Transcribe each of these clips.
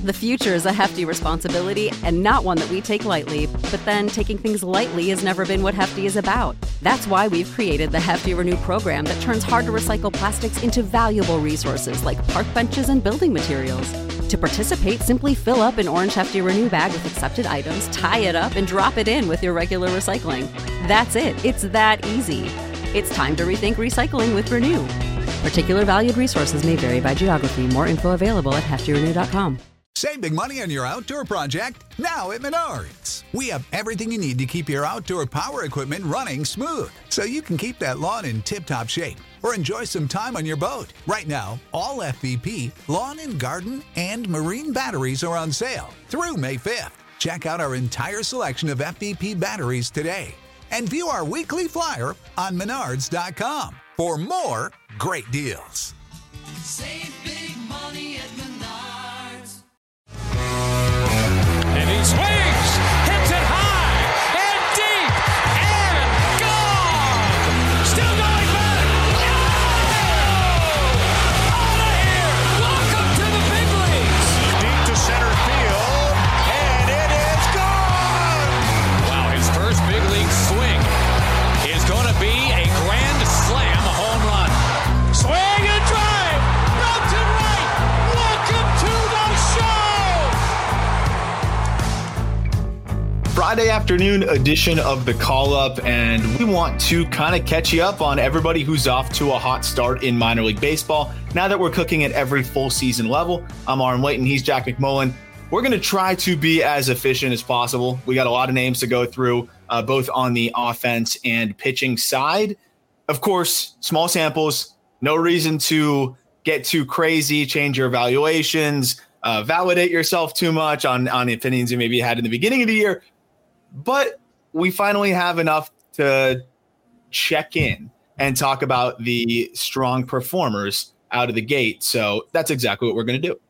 The future is a hefty responsibility and not one that we take lightly, but then taking things lightly has never been what Hefty is about. That's why we've created the Hefty Renew program that turns hard-to-recycle plastics into valuable resources like park benches and building materials. To participate, simply fill up an orange Hefty Renew bag with accepted items, tie it up, and drop it in with your regular recycling. That's it. It's that easy. It's time to rethink recycling with Renew. Particular valued resources may vary by geography. More info available at heftyrenew.com. Save big money on your outdoor project now at Menards. We have everything you need to keep your outdoor power equipment running smooth, so you can keep that lawn in tip-top shape or enjoy some time on your boat. Right now, all FVP, lawn and garden, and marine batteries are on sale through May 5th. Check out our entire selection of FVP batteries today and view our weekly flyer on Menards.com for more great deals. Save big money at Menards. And he swings, hits it high and deep and gone. Still going back. Oh! Out of here. Welcome to the big leagues. Deep to center field, and it is gone. Wow, his first big league swing is going to be a grand slam home run. Swing and drive. Route to right. Welcome to the show. Friday afternoon edition of the Call Up, and we want to kind of catch you up on everybody who's off to a hot start in minor league baseball. Now that we're cooking at every full season level, I'm Aaron Layton, he's Jack McMullen. We're going to try to be as efficient as possible. We got a lot of names to go through, both on the offense and pitching side. Of course, small samples, no reason to get too crazy, change your evaluations, validate yourself too much on the opinions you maybe had in the beginning of the year. But we finally have enough to check in and talk about the strong performers out of the gate. So that's exactly what we're going to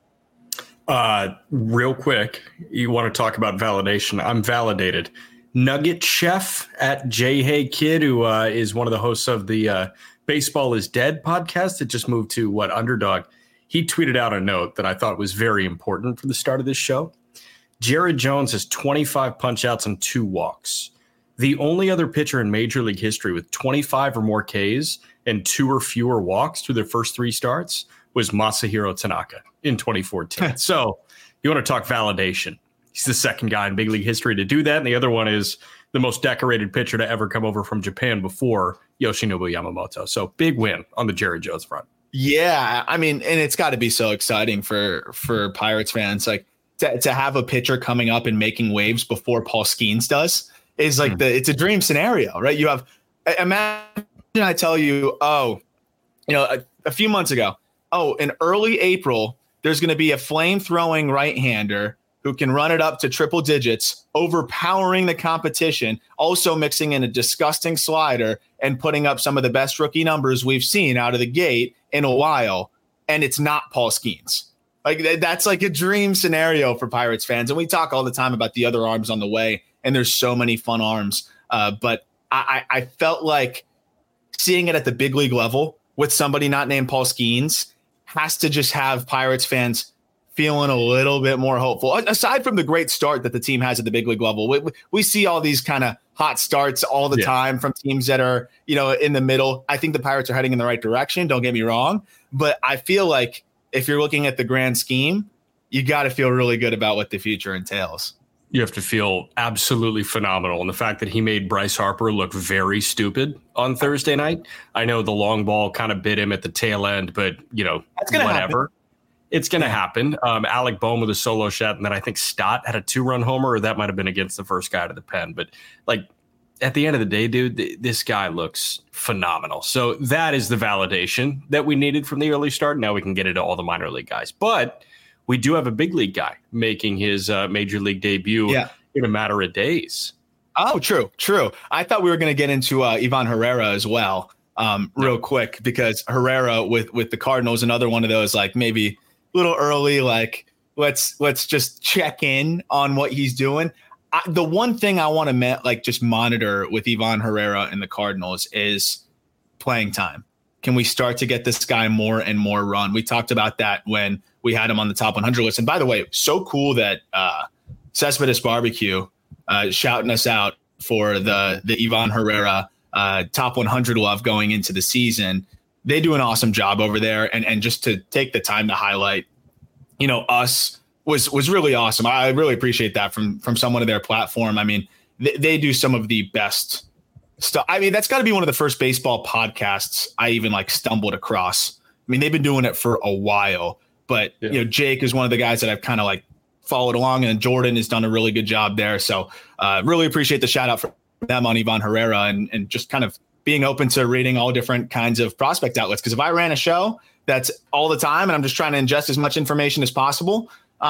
do. Real quick, you want to talk about validation. I'm validated. Nugget Chef at J. Hay Kid, who is one of the hosts of the Baseball is Dead podcast that just moved to Underdog. He tweeted out a note that I thought was very important for the start of this show. Jared Jones has 25 punch-outs and 2 walks. The only other pitcher in Major League history with 25 or more Ks and 2 or fewer walks through their first 3 starts was Masahiro Tanaka in 2014. So you want to talk validation. He's the second guy in big league history to do that. And the other one is the most decorated pitcher to ever come over from Japan before Yoshinobu Yamamoto. So big win on the Jared Jones front. Yeah, I mean, and it's got to be so exciting for Pirates fans. Like, to have a pitcher coming up and making waves before Paul Skeens does is like it's a dream scenario, right? You have, imagine I tell you, a few months ago, in early April, there's going to be a flame-throwing right-hander who can run it up to triple digits, overpowering the competition, also mixing in a disgusting slider and putting up some of the best rookie numbers we've seen out of the gate in a while. And it's not Paul Skeens. Like, that's like a dream scenario for Pirates fans. And we talk all the time about the other arms on the way, and there's so many fun arms. But I felt like seeing it at the big league level with somebody not named Paul Skeens has to just have Pirates fans feeling a little bit more hopeful. Aside from the great start that the team has at the big league level, we see all these kind of hot starts all the time from teams that are, in the middle. I think the Pirates are heading in the right direction. Don't get me wrong. But I feel like if you're looking at the grand scheme, you got to feel really good about what the future entails. You have to feel absolutely phenomenal. And the fact that he made Bryce Harper look very stupid on Thursday night. I know the long ball kind of bit him at the tail end, but, that's gonna whatever. Happen. It's going to happen. Alec Bohm with a solo shot, and then I think Stott had a 2-run homer, or that might have been against the first guy to the pen. But, at the end of the day, dude, this guy looks phenomenal. So that is the validation that we needed from the early start. Now we can get into all the minor league guys. But we do have a big league guy making his major league debut in a matter of days. Oh, true. I thought we were going to get into Ivan Herrera as well real quick, because Herrera with the Cardinals, another one of those, maybe a little early, let's just check in on what he's doing. The one thing I want to just monitor with Ivan Herrera and the Cardinals is playing time. can we start to get this guy more and more run? We talked about that when we had him on the top 100 list. And by the way, so cool that Cespedes Barbecue shouting us out for the Ivan Herrera top 100 love going into the season. They do an awesome job over there. And just to take the time to highlight, us was really awesome. I really appreciate that from someone of their platform. I mean, they do some of the best stuff. I mean, that's got to be one of the first baseball podcasts I even stumbled across. I mean, they've been doing it for a while, but Jake is one of the guys that I've kind of followed along, and Jordan has done a really good job there. So really appreciate the shout out for them on Ivan Herrera and just kind of being open to reading all different kinds of prospect outlets. Because if I ran a show that's all the time and I'm just trying to ingest as much information as possible,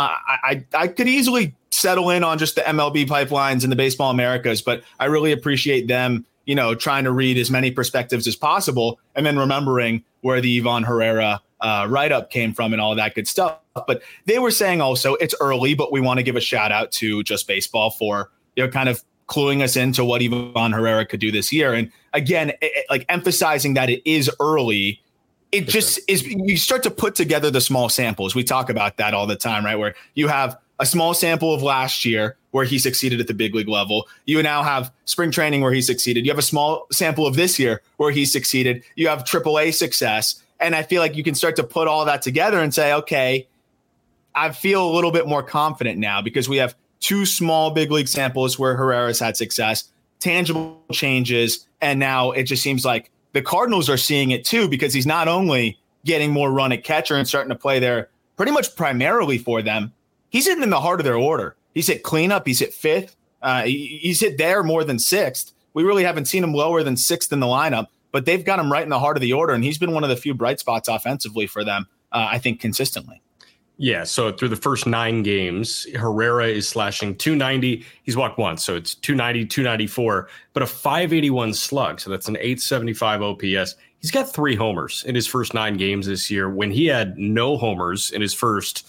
I could easily settle in on just the MLB pipelines and the Baseball Americas. But I really appreciate them, trying to read as many perspectives as possible and then remembering where the Ivan Herrera write-up came from and all that good stuff. But they were saying also it's early, but we want to give a shout out to Just Baseball for, kind of cluing us into what Ivan Herrera could do this year. And again, emphasizing that it is early, it just is. You start to put together the small samples. We talk about that all the time, right? Where you have a small sample of last year where he succeeded at the big league level. You now have spring training where he succeeded. You have a small sample of this year where he succeeded. You have AAA success. And I feel like you can start to put all that together and say, okay, I feel a little bit more confident now because we have two small big league samples where Herrera's had success, tangible changes. And now it just seems like the Cardinals are seeing it too, because he's not only getting more run at catcher and starting to play there pretty much primarily for them, he's hitting in the heart of their order. He's hit cleanup. He's hit fifth. He's hit there more than sixth. We really haven't seen him lower than sixth in the lineup, but they've got him right in the heart of the order. And he's been one of the few bright spots offensively for them, I think, consistently. Yeah, so through the first 9 games, Herrera is slashing 290. He's walked once, so it's 290, 294, but a 581 slug. So that's an 875 OPS. He's got 3 homers in his first 9 games this year when he had no homers in his first,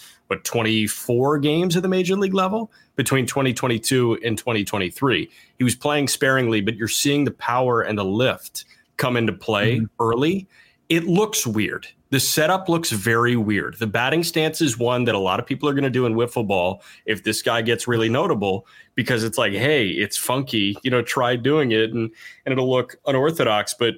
24 games at the major league level between 2022 and 2023. He was playing sparingly, but you're seeing the power and the lift come into play early. It looks weird. The setup looks very weird. The batting stance is one that a lot of people are going to do in wiffle ball if this guy gets really notable, because it's like, hey, it's funky, try doing it and it'll look unorthodox. But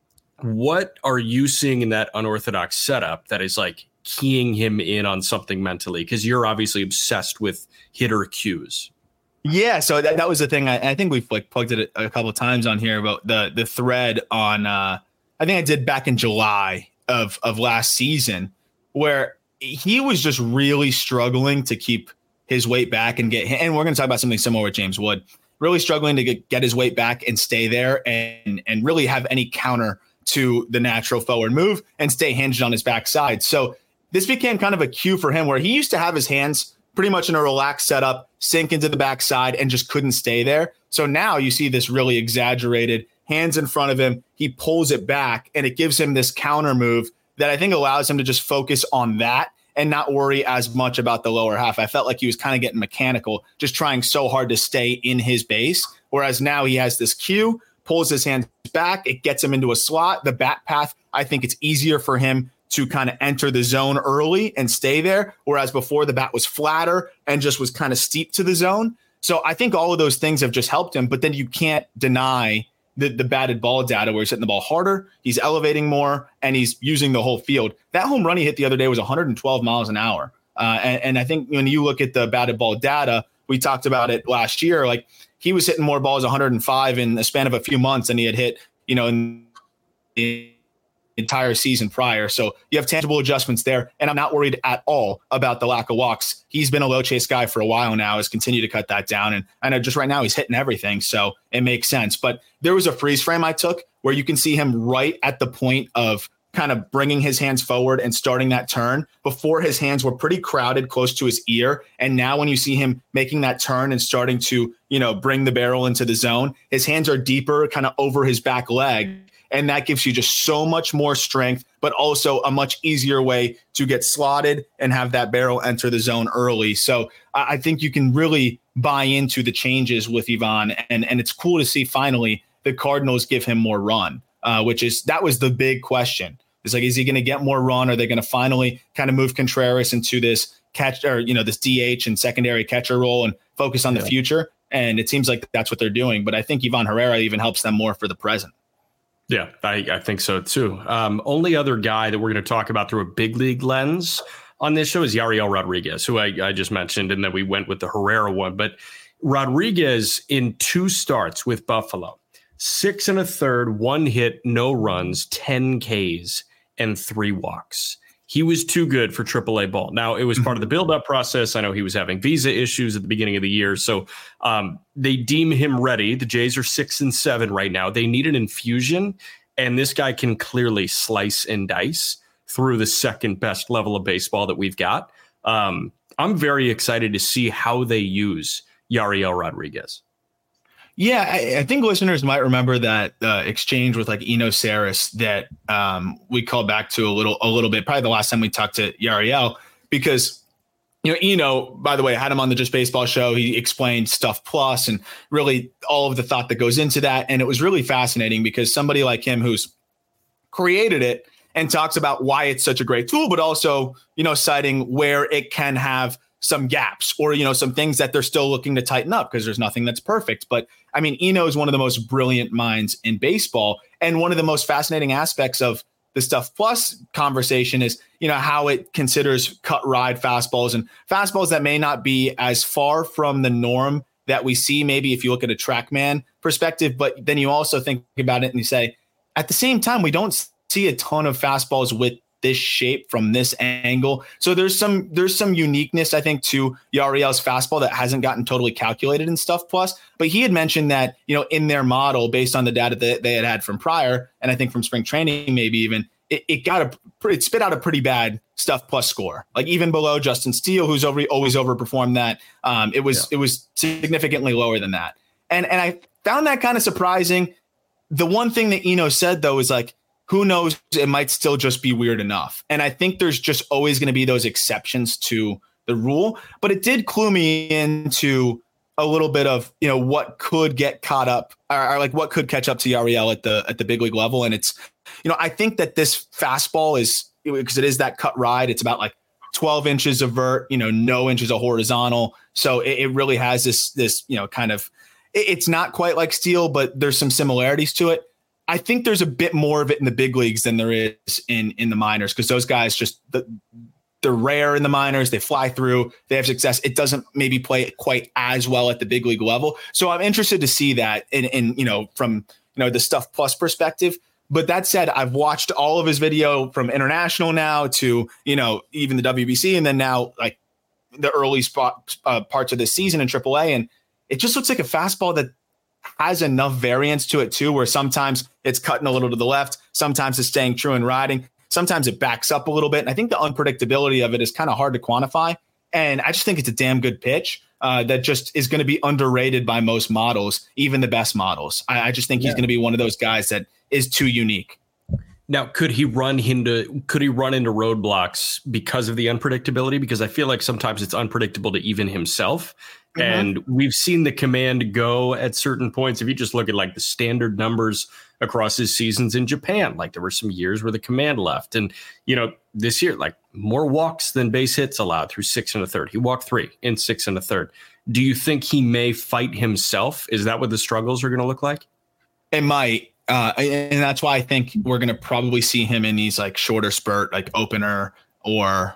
what are you seeing in that unorthodox setup that is keying him in on something mentally? Because you're obviously obsessed with hitter cues. Yeah, so that was the thing. I think we've plugged it a couple of times on here about the thread on I think I did back in July of last season, where he was just really struggling to keep his weight back and and we're going to talk about something similar with James Wood, really struggling to get his weight back and stay there and really have any counter to the natural forward move and stay hinged on his backside. So this became kind of a cue for him where he used to have his hands pretty much in a relaxed setup, sink into the backside and just couldn't stay there. So now you see this really exaggerated hands in front of him. He pulls it back and it gives him this counter move that I think allows him to just focus on that and not worry as much about the lower half. I felt like he was kind of getting mechanical, just trying so hard to stay in his base. Whereas now he has this cue, pulls his hands back. It gets him into a slot. The bat path, I think it's easier for him to kind of enter the zone early and stay there. Whereas before the bat was flatter and just was kind of steep to the zone. So I think all of those things have just helped him, but then you can't deny the batted ball data where he's hitting the ball harder, he's elevating more, and he's using the whole field. That home run he hit the other day was 112 miles an hour. And I think when you look at the batted ball data, we talked about it last year, he was hitting more balls 105 in the span of a few months than he had hit, in the entire season prior. So you have tangible adjustments there. And I'm not worried at all about the lack of walks. He's been a low chase guy for a while now, has continued to cut that down. And I know just right now he's hitting everything. So it makes sense. But there was a freeze frame I took where you can see him right at the point of kind of bringing his hands forward and starting that turn. Before, his hands were pretty crowded close to his ear. And now when you see him making that turn and starting to, bring the barrel into the zone, his hands are deeper, kind of over his back leg. And that gives you just so much more strength, but also a much easier way to get slotted and have that barrel enter the zone early. So I think you can really buy into the changes with Ivan. And it's cool to see finally the Cardinals give him more run, that was the big question. It's like, is he going to get more run? Are they going to finally kind of move Contreras into this catch or, this DH and secondary catcher role and focus on the future? And it seems like that's what they're doing. But I think Ivan Herrera even helps them more for the present. Yeah, I think so, too. Only other guy that we're going to talk about through a big league lens on this show is Yariel Rodriguez, who I just mentioned, and then we went with the Herrera one. But Rodriguez in 2 starts with Buffalo, 6 1/3, 1 hit, no runs, 10 Ks, and 3 walks. He was too good for AAA ball. Now, it was part of the build-up process. I know he was having visa issues at the beginning of the year, so they deem him ready. The Jays are 6-7 right now. They need an infusion, and this guy can clearly slice and dice through the second best level of baseball that we've got. I'm very excited to see how they use Yariel Rodriguez. Yeah, I think listeners might remember that exchange with like Eno Saris that we called back to a little bit, probably the last time we talked to Yariel, because Eno, by the way, had him on the Just Baseball show. He explained Stuff Plus and really all of the thought that goes into that, and it was really fascinating because somebody like him who's created it and talks about why it's such a great tool, but also citing where it can have some gaps or, some things that they're still looking to tighten up because there's nothing that's perfect. But I mean, Eno is one of the most brilliant minds in baseball. And one of the most fascinating aspects of the Stuff Plus conversation is, how it considers cut ride fastballs and fastballs that may not be as far from the norm that we see. Maybe if you look at a TrackMan perspective, but then you also think about it and you say, at the same time, we don't see a ton of fastballs with this shape from this angle. So there's some uniqueness, I think, to Yariel's fastball that hasn't gotten totally calculated in Stuff Plus. But he had mentioned that, in their model, based on the data that they had from prior, and I think from spring training, maybe even, it spit out a pretty bad Stuff Plus score, like even below Justin Steele, who's always overperformed that. It was significantly lower than that. And I found that kind of surprising. The one thing that Eno said, though, is like, who knows, it might still just be weird enough. And I think there's just always going to be those exceptions to the rule. But it did clue me into a little bit of, what could get caught up or like what could catch up to Yariel at the big league level. And it's, I think that this fastball is, because it is that cut ride, it's about like 12 inches of vert, no inches of horizontal. So it really has this, kind of, it's not quite like Steele, but there's some similarities to it. I think there's a bit more of it in the big leagues than there is in the minors, because those guys they're rare in the minors. They fly through, they have success. It doesn't maybe play quite as well at the big league level. So I'm interested to see that from the Stuff Plus perspective. But that said, I've watched all of his video from international now to, even the WBC, and then now like the early parts of this season in AAA. And it just looks like a fastball that has enough variance to it too, where sometimes it's cutting a little to the left, sometimes it's staying true and riding, sometimes it backs up a little bit. And I think the unpredictability of it is kind of hard to quantify. And I just think it's a damn good pitch that just is going to be underrated by most models, even the best models. I just think he's going to be one of those guys that is too unique. Now, could he run into roadblocks because of the unpredictability? Because I feel like sometimes it's unpredictable to even himself. Mm-hmm. And we've seen the command go at certain points. If you just look at like the standard numbers across his seasons in Japan, like there were some years where the command left. And, this year, like more walks than base hits allowed through 6 1/3. He walked 3 in 6 1/3. Do you think he may fight himself? Is that what the struggles are going to look like? It might. And that's why I think we're going to probably see him in these like shorter spurt, like opener or,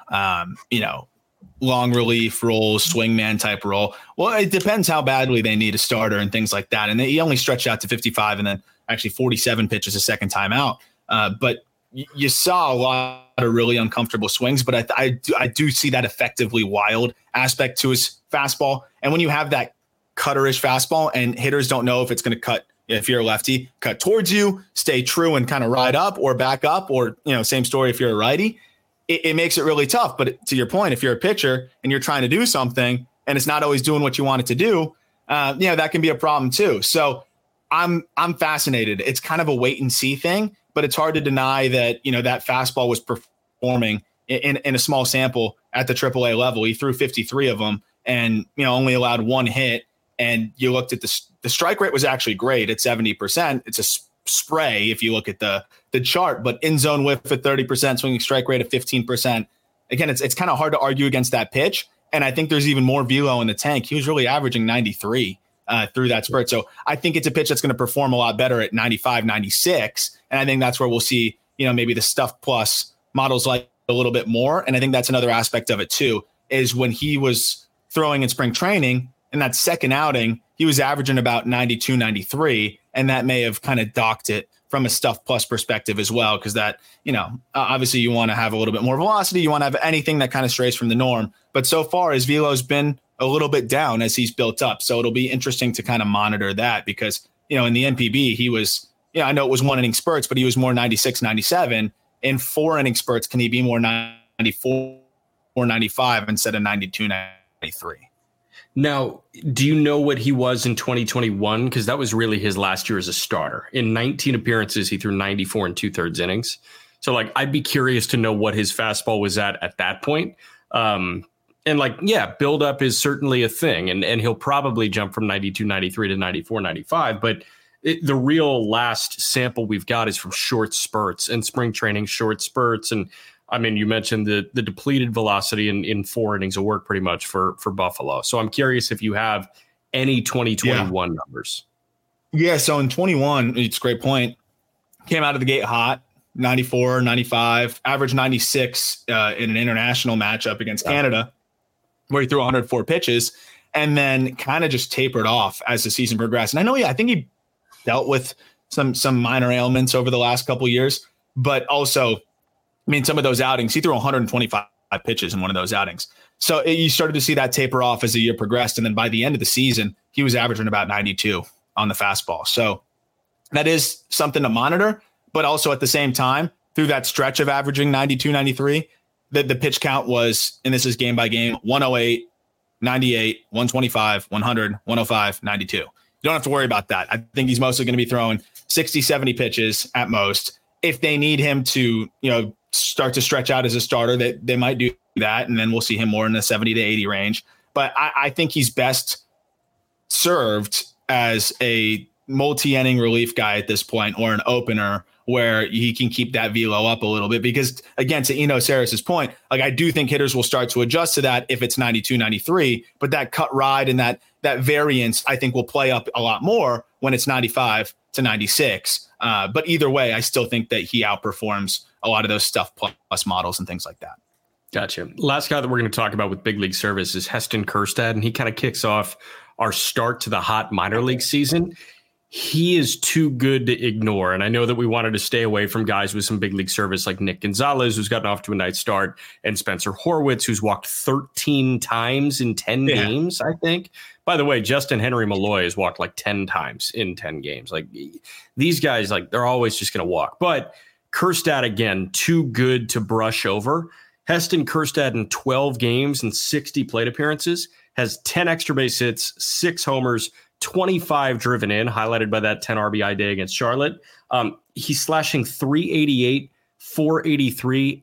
long relief role, swingman type role. Well, it depends how badly they need a starter and things like that. And he only stretched out to 55 and then actually 47 pitches a second time out. But you saw a lot of really uncomfortable swings, but I do see that effectively wild aspect to his fastball. And when you have that cutterish fastball and hitters don't know if it's going to cut, if you're a lefty, cut towards you, stay true and kind of ride up or back up, or, same story if you're a righty, it makes it really tough. But to your point, if you're a pitcher and you're trying to do something and it's not always doing what you want it to do, that can be a problem too. So I'm fascinated. It's kind of a wait and see thing, but it's hard to deny that, that fastball was performing in a small sample at the AAA level. He threw 53 of them and, only allowed 1 hit. And you looked at the strike rate was actually great at 70%. It's a spray if you look at the chart, but in zone whiff at 30%, swinging strike rate of 15%. Again, it's kind of hard to argue against that pitch. And I think there's even more velo in the tank. He was really averaging 93 through that spurt. So I think it's a pitch that's going to perform a lot better at 95, 96. And I think that's where we'll see, maybe the Stuff Plus models like a little bit more. And I think that's another aspect of it too, is when he was throwing in spring training in that second outing, he was averaging about 92, 93. And that may have kind of docked it from a Stuff Plus perspective as well. Cause that, obviously you want to have a little bit more velocity. You want to have anything that kind of strays from the norm. But so far his velo's been a little bit down as he's built up. So it'll be interesting to kind of monitor that because, in the NPB, he was, I know it was 1 inning spurts, but he was more 96, 97. In 4 inning spurts, can he be more 94 or 95 instead of 92, 93? Now, do you know what he was in 2021? Because that was really his last year as a starter. In 19 appearances, he threw 94 and 2/3 innings. So, I'd be curious to know what his fastball was at that point. Build up is certainly a thing, and he'll probably jump from 92, 93 to 94, 95. But the real last sample we've got is from short spurts and spring training short spurts. And you mentioned the depleted velocity in 4 innings of work pretty much for Buffalo. So I'm curious if you have any 2021 numbers. Yeah. So in 21, it's a great point. Came out of the gate hot, 94, 95, average 96 in an international matchup against Canada, where he threw 104 pitches and then kind of just tapered off as the season progressed. And I think he dealt with some minor ailments over the last couple of years, but also, some of those outings, he threw 125 pitches in one of those outings. So you started to see that taper off as the year progressed. And then by the end of the season, he was averaging about 92 on the fastball. So that is something to monitor, but also at the same time, through that stretch of averaging 92, 93, the pitch count was, and this is game by game, 108, 98, 125, 100, 105, 92. You don't have to worry about that. I think he's mostly going to be throwing 60, 70 pitches at most. If they need him to, start to stretch out as a starter, they might do that. And then we'll see him more in the 70 to 80 range. But I think he's best served as a multi-inning relief guy at this point, or an opener where he can keep that velo up a little bit. Because again, to Eno Sarris's point, I do think hitters will start to adjust to that if it's 92, 93, but that cut ride and that variance, I think, will play up a lot more when it's 95 to 96. But either way, I still think that he outperforms a lot of those Stuff Plus models and things like that. Gotcha. Last guy that we're going to talk about with big league service is Heston Kjerstad, and he kind of kicks off our start to the hot minor league season. He is too good to ignore. And I know that we wanted to stay away from guys with some big league service like Nick Gonzalez, who's gotten off to a nice start, and Spencer Horwitz, who's walked 13 times in 10 games, I think. By the way, Justin Henry Malloy has walked 10 times in 10 games. These guys, they're always just going to walk. But Kjerstad, again, too good to brush over. Heston Kjerstad in 12 games and 60 plate appearances has 10 extra base hits, 6 homers, 25 driven in, highlighted by that 10 RBI day against Charlotte. He's slashing 388, 483,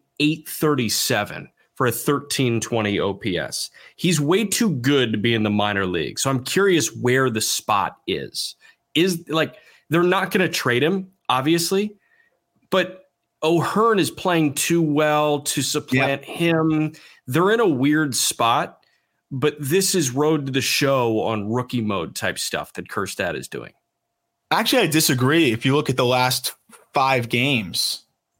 837 for a 1320 OPS. He's way too good to be in the minor league. So I'm curious where the spot is. They're not going to trade him, obviously, but O'Hearn is playing too well to supplant him. They're in a weird spot, but this is road to the show on rookie mode type stuff that Kjerstad is doing. Actually, I disagree. If you look at the last 5 games,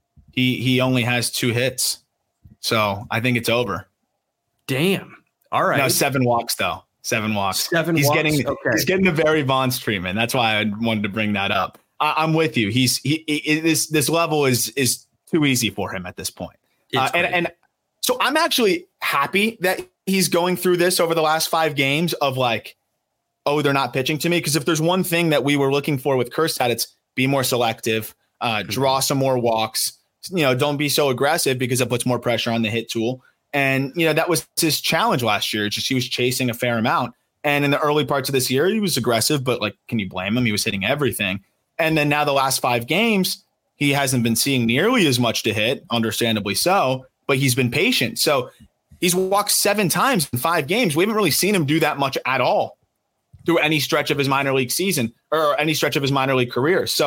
he only has 2 hits. So I think it's over. Damn. All right. No, 7 walks though. 7 walks. He's getting the Barry Bonds treatment. That's why I wanted to bring that up. I'm with you. This level is too easy for him at this point. And so I'm actually happy that he's going through this over the last 5 games of they're not pitching to me. Because if there's one thing that we were looking for with Kjerstad, it's be more selective, draw some more walks. Don't be so aggressive because it puts more pressure on the hit tool. And, that was his challenge last year. Just he was chasing a fair amount. And in the early parts of this year, he was aggressive, but can you blame him? He was hitting everything. And then now the last 5 games, he hasn't been seeing nearly as much to hit, understandably so, but he's been patient. So he's walked 7 times in 5 games. We haven't really seen him do that much at all through any stretch of his minor league season or any stretch of his minor league career. So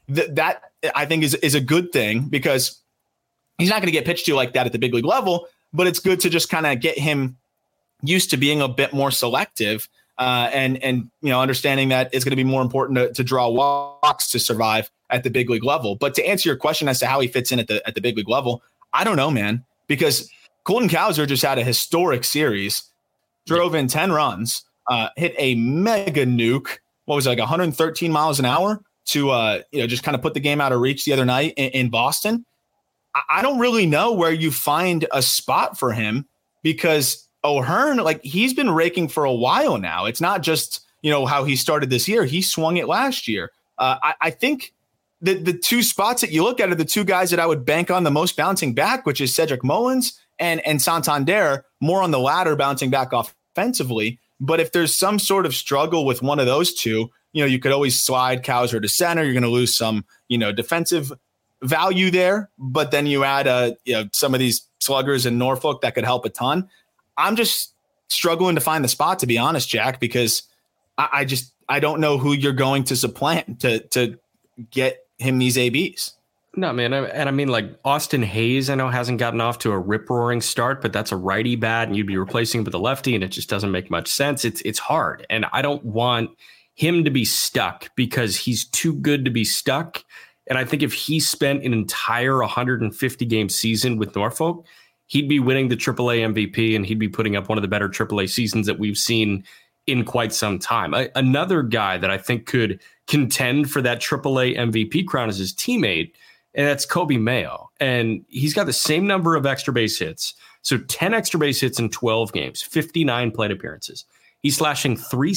that I think is a good thing, because he's not going to get pitched to like that at the big league level, but it's good to just kind of get him used to being a bit more selective, and understanding that it's going to be more important to draw walks to survive at the big league level. But to answer your question as to how he fits in at the big league level, I don't know, man, because Colton Cowser just had a historic series, drove in 10 runs, hit a mega nuke. What was it, like 113 miles an hour to just kind of put the game out of reach the other night in Boston. I don't really know where you find a spot for him, because O'Hearn, like, he's been raking for a while now. It's not just, how he started this year. He swung it last year. I think the two spots that you look at are the two guys that I would bank on the most bouncing back, which is Cedric Mullins and Santander, more on the latter, bouncing back offensively. But if there's some sort of struggle with one of those two, you could always slide Cowser to center. You're going to lose some, defensive value there. But then you add, some of these sluggers in Norfolk that could help a ton. I'm just struggling to find the spot, to be honest, Jack, because I don't know who you're going to supplant to get him these ABs. No, man. And I mean, like, Austin Hayes, I know, hasn't gotten off to a rip-roaring start, but that's a righty bat, and you'd be replacing him with a lefty, and it just doesn't make much sense. It's hard. And I don't want him to be stuck, because he's too good to be stuck. And I think if he spent an entire 150-game season with Norfolk, he'd be winning the AAA MVP, and he'd be putting up one of the better AAA seasons that we've seen in quite some time. Another guy that I think could contend for that AAA MVP crown is his teammate, and that's Coby Mayo. And he's got the same number of extra base hits. So 10 extra base hits in 12 games, 59 plate appearances. He's slashing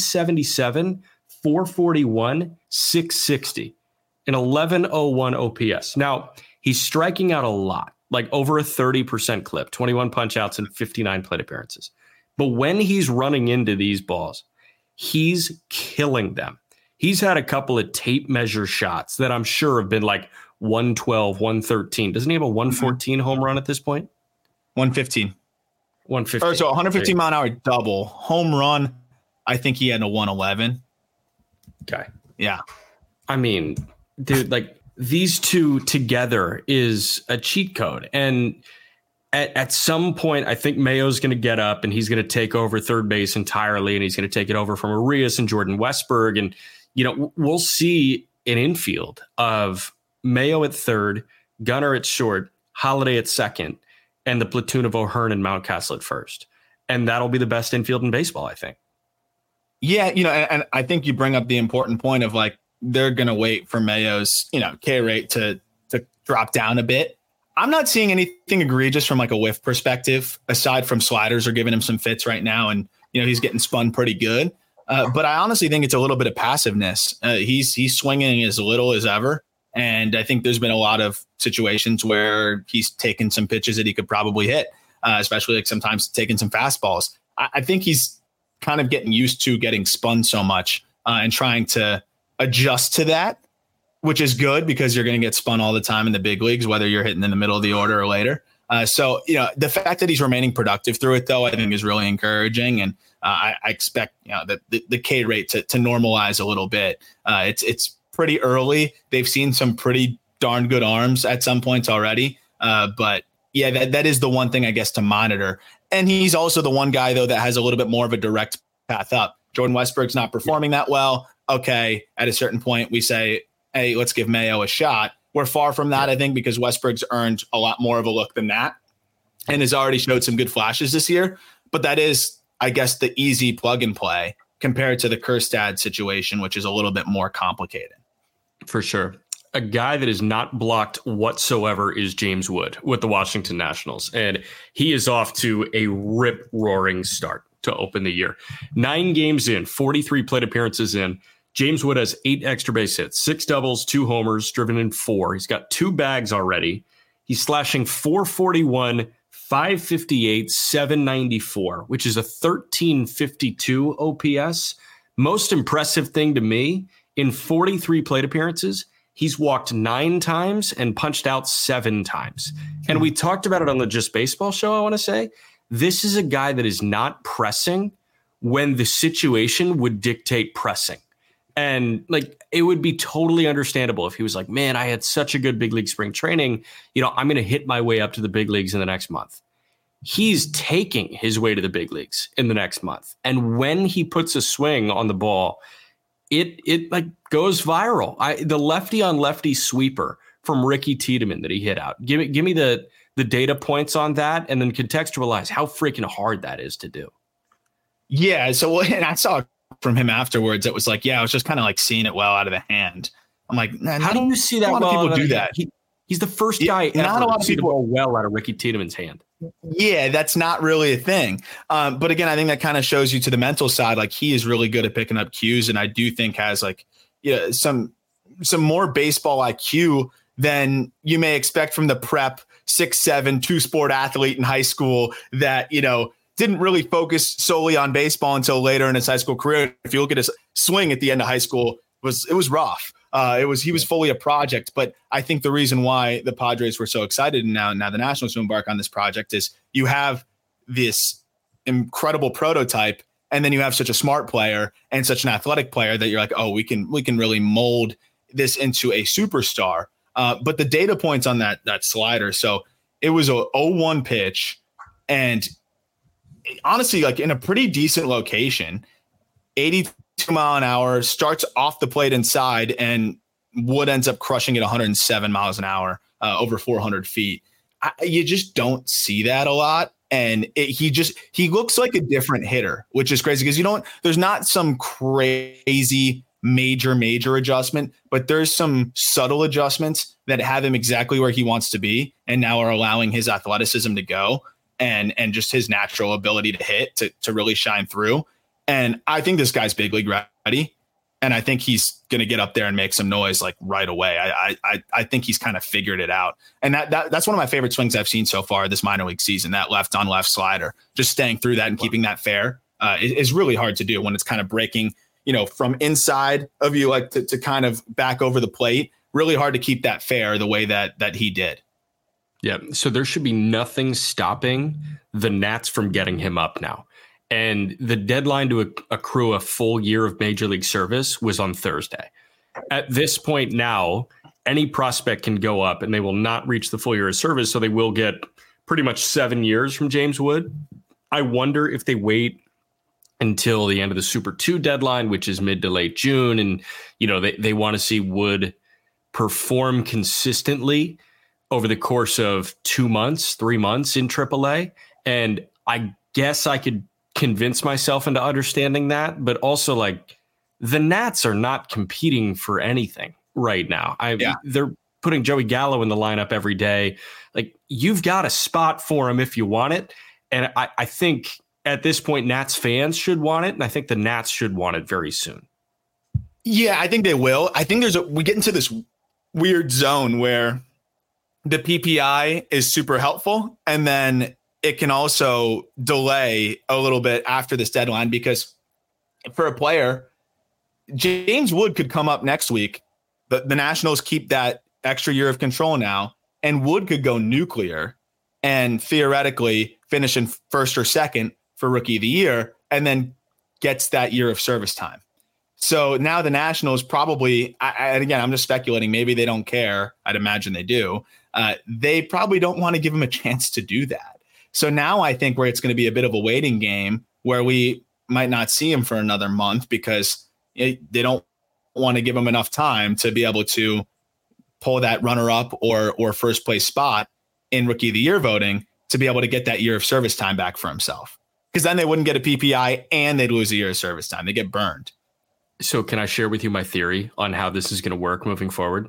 377, 441, 660, an 1101 OPS. Now, he's striking out a lot, like over a 30% clip, 21 punch outs and 59 plate appearances. But when he's running into these balls, he's killing them. He's had a couple of tape measure shots that I'm sure have been like 112, 113. Doesn't he have a 114 home run at this point? 115. 115. Or so 115 mile an hour double. Home run, I think he had a 111. Okay. Yeah. I mean, dude, like, these two together is a cheat code. And at some point, I think Mayo's going to get up and he's going to take over third base entirely, and he's going to take it over from Arias and Jordan Westberg. And, we'll see an infield of Mayo at third, Gunnar at short, Holiday at second, and the platoon of O'Hearn and Mountcastle at first. And that'll be the best infield in baseball, I think. Yeah, and I think you bring up the important point of, like, they're going to wait for Mayo's, K rate to drop down a bit. I'm not seeing anything egregious from, like, a whiff perspective, aside from sliders are giving him some fits right now. And, he's getting spun pretty good. But I honestly think it's a little bit of passiveness. He's swinging as little as ever. And I think there's been a lot of situations where he's taken some pitches that he could probably hit, especially, like, sometimes taking some fastballs. I think he's kind of getting used to getting spun so much and trying to adjust to that, which is good, because you're going to get spun all the time in the big leagues, whether you're hitting in the middle of the order or later. So the fact that he's remaining productive through it, though, I think is really encouraging. And I expect that the K rate to normalize a little bit. It's pretty early. They've seen some pretty darn good arms at some points already. But yeah, that is the one thing, I guess, to monitor. And he's also the one guy, though, that has a little bit more of a direct path up. Jordan Westberg's not performing that well. Okay, at a certain point, we say, hey, let's give Mayo a shot. We're far from that, I think, because Westberg's earned a lot more of a look than that and has already showed some good flashes this year. But that is, I guess, the easy plug and play compared to the Kjerstad situation, which is a little bit more complicated. For sure. A guy that is not blocked whatsoever is James Wood with the Washington Nationals. And he is off to a rip-roaring start to open the year. 9 games in, 43 plate appearances in. James Wood has 8 extra base hits, 6 doubles, 2 homers, driven in 4. He's got 2 bags already. He's slashing 441, 558, 794, which is a 1352 OPS. Most impressive thing to me, in 43 plate appearances, he's walked 9 times and punched out 7 times. And we talked about it on the Just Baseball show, I want to say. This is a guy that is not pressing when the situation would dictate pressing. And like, it would be totally understandable if he was like, man, I had such a good big league spring training. I'm going to hit my way up to the big leagues in the next month. He's taking his way to the big leagues in the next month. And when he puts a swing on the ball, it like goes viral. The lefty on lefty sweeper from Ricky Tiedemann that he hit out. Give me the data points on that, and then contextualize how freaking hard that is to do. Yeah. So, and I saw from him afterwards, it was like, yeah, I was just kind of like seeing it well out of the hand. I'm like, how do you see that? A lot of people do that. He's the first guy ever not a lot of see people the ball well out of Ricky Tiedemann's hand. Yeah, that's not really a thing. But again, I think that kind of shows you to the mental side. Like, he is really good at picking up cues, and I do think has like, some more baseball IQ than you may expect from the prep 6'7" 2-sport athlete in high school that didn't really focus solely on baseball until later in his high school career. If you look at his swing at the end of high school, it was rough. He was fully a project, but I think the reason why the Padres were so excited and now the Nationals to embark on this project is you have this incredible prototype, and then you have such a smart player and such an athletic player that you're like, oh, we can really mold this into a superstar. But the data points on that slider, so it was a 0-1 pitch, and honestly, like in a pretty decent location, 82 mile an hour, starts off the plate inside, and Wood ends up crushing it 107 miles an hour, over 400 feet. You just don't see that a lot. And he looks like a different hitter, which is crazy because there's not some crazy major adjustment, but there's some subtle adjustments that have him exactly where he wants to be, and now are allowing his athleticism to go and just his natural ability to hit to really shine through. And I think this guy's big league ready, and I think he's going to get up there and make some noise like right away. I think he's kind of figured it out, and that's one of my favorite swings I've seen so far this minor league season. That left on left slider, just staying through that and keeping that fair is really hard to do when it's kind of breaking, from inside of you, like to kind of back over the plate. Really hard to keep that fair the way that he did. Yeah. So there should be nothing stopping the Nats from getting him up now. And the deadline to accrue a full year of major league service was on Thursday. At this point now, any prospect can go up, and they will not reach the full year of service. So they will get pretty much 7 years from James Wood. I wonder if they wait until the end of the Super 2 deadline, which is mid to late June. And, they want to see Wood perform consistently over the course of 2 months, 3 months in AAA. And I guess I could convince myself into understanding that, but also like the Nats are not competing for anything right now. They're putting Joey Gallo in the lineup every day. Like, you've got a spot for him if you want it. And I think at this point, Nats fans should want it. And I think the Nats should want it very soon. Yeah, I think they will. I think we get into this weird zone where the PPI is super helpful, and then it can also delay a little bit after this deadline, because for a player, James Wood could come up next week. The Nationals keep that extra year of control now, and Wood could go nuclear and theoretically finish in first or second for Rookie of the Year, and then gets that year of service time. So now the Nationals probably, and again, I'm just speculating, maybe they don't care. I'd imagine they do. They probably don't want to give him a chance to do that. So now I think where it's going to be a bit of a waiting game where we might not see him for another month, because they don't want to give him enough time to be able to pull that runner-up or first place spot in Rookie of the Year voting to be able to get that year of service time back for himself. Because then they wouldn't get a PPI and they'd lose a year of service time. They get burned. So can I share with you my theory on how this is going to work moving forward?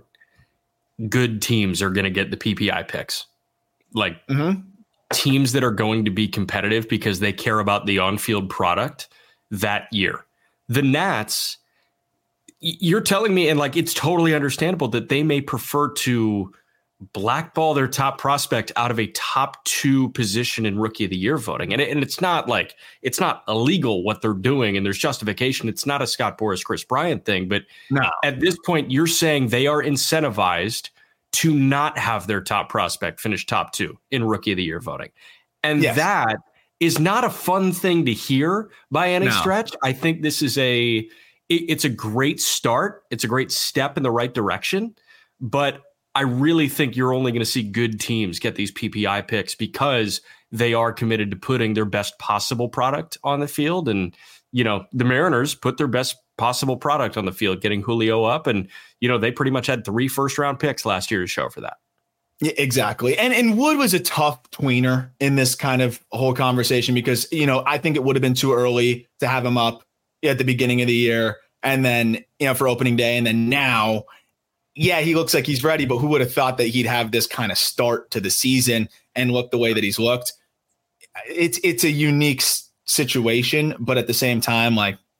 Good teams are going to get the PPI picks. Like teams that are going to be competitive because they care about the on-field product that year. The Nats, you're telling me, and like it's totally understandable that they may prefer to blackball their top prospect out of a top 2 position in Rookie of the Year voting. And it's not like, it's not illegal what they're doing and there's justification. It's not a Scott Boras, Chris Bryant thing. But no. At this point, you're saying they are incentivized to not have their top prospect finish top 2 in Rookie of the Year voting. And that is not a fun thing to hear by any stretch. I think this is it's a great start. It's a great step in the right direction. But I really think you're only going to see good teams get these PPI picks because they are committed to putting their best possible product on the field. And, the Mariners put their best possible product on the field, getting Julio up. And, they pretty much had 3 first-round picks last year to show for that. Yeah, exactly. And Wood was a tough tweener in this kind of whole conversation because, I think it would have been too early to have him up at the beginning of the year and then, for opening day. And then now, yeah, he looks like he's ready, but who would have thought that he'd have this kind of start to the season and look the way that he's looked? It's a unique situation, but at the same time,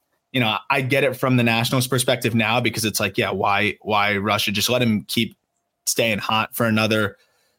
I get it from the Nationals perspective now because it's like, yeah, why rush it? Just let him keep staying hot for another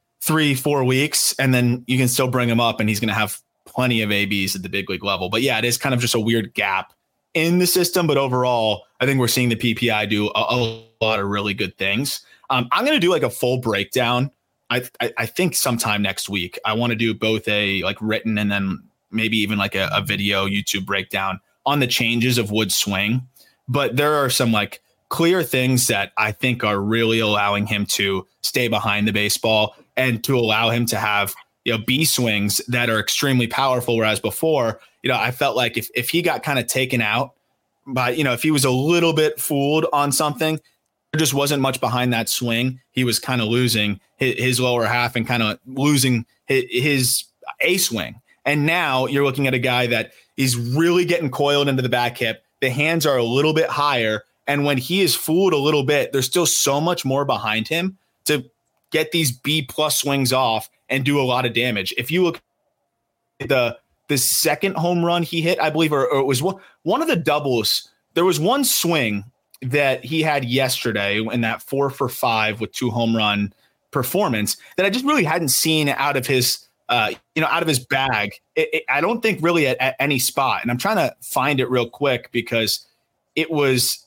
3-4 weeks, and then you can still bring him up and he's going to have plenty of ABs at the big league level. But yeah, it is kind of just a weird gap in the system. But overall, I think we're seeing the PPI do a lot of really good things. I'm going to do like a full breakdown. I think sometime next week. I want to do both a written and then maybe even like a video YouTube breakdown on the changes of Wood's swing. But there are some clear things that I think are really allowing him to stay behind the baseball and to allow him to have, B swings that are extremely powerful. Whereas before, I felt like if he got kind of taken out by, if he was a little bit fooled on something, there just wasn't much behind that swing. He was kind of losing his lower half and kind of losing his A swing. And now you're looking at a guy that is really getting coiled into the back hip. The hands are a little bit higher. And when he is fooled a little bit, there's still so much more behind him to get these B+ swings off and do a lot of damage. If you look at the second home run he hit, I believe, or it was one of the doubles, there was one swing that he had yesterday in that 4 for 5 with 2 home run performance that I just really hadn't seen out of his out of his bag. I don't think really at any spot. And I'm trying to find it real quick because it was,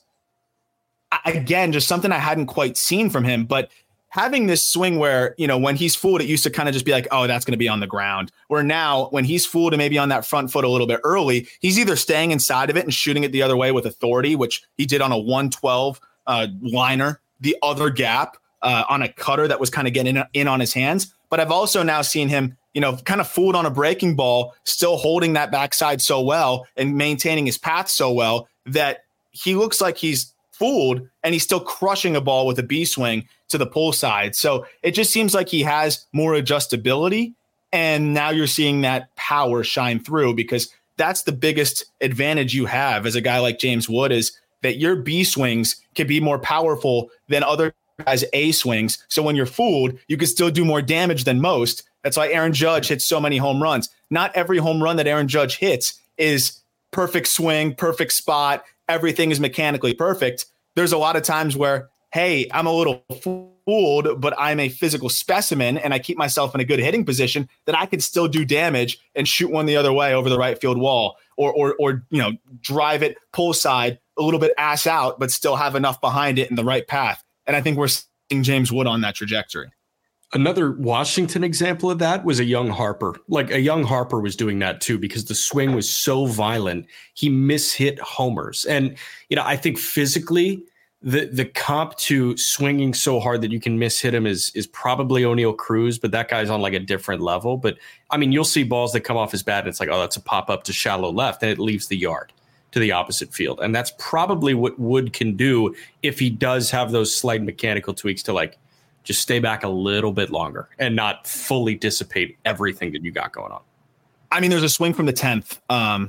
again, just something I hadn't quite seen from him. But having this swing where, when he's fooled, it used to kind of just be like, oh, that's going to be on the ground. Where now when he's fooled and maybe on that front foot a little bit early, he's either staying inside of it and shooting it the other way with authority, which he did on a 112 liner, the other gap on a cutter that was kind of getting in on his hands. But I've also now seen him, kind of fooled on a breaking ball, still holding that backside so well and maintaining his path so well that he looks like he's fooled and he's still crushing a ball with a B swing to the pull side. So it just seems like he has more adjustability. And now you're seeing that power shine through because that's the biggest advantage you have as a guy like James Wood is that your B swings can be more powerful than other guys' A swings. So when you're fooled, you can still do more damage than most. That's why Aaron Judge hits so many home runs. Not every home run that Aaron Judge hits is perfect swing, perfect spot. Everything is mechanically perfect. There's a lot of times where, hey, I'm a little fooled, but I'm a physical specimen and I keep myself in a good hitting position that I can still do damage and shoot one the other way over the right field wall or drive it pull side a little bit ass out, but still have enough behind it in the right path. And I think we're seeing James Wood on that trajectory. Another Washington example of that was a young Harper. A young Harper was doing that too because the swing was so violent. He mishit homers. And, I think physically the comp to swinging so hard that you can mishit him is probably O'Neal Cruz, but that guy's on a different level. But, you'll see balls that come off his bat and it's like, oh, that's a pop up to shallow left. And it leaves the yard to the opposite field. And that's probably what Wood can do if he does have those slight mechanical tweaks to just stay back a little bit longer and not fully dissipate everything that you got going on. There's a swing from the 10th.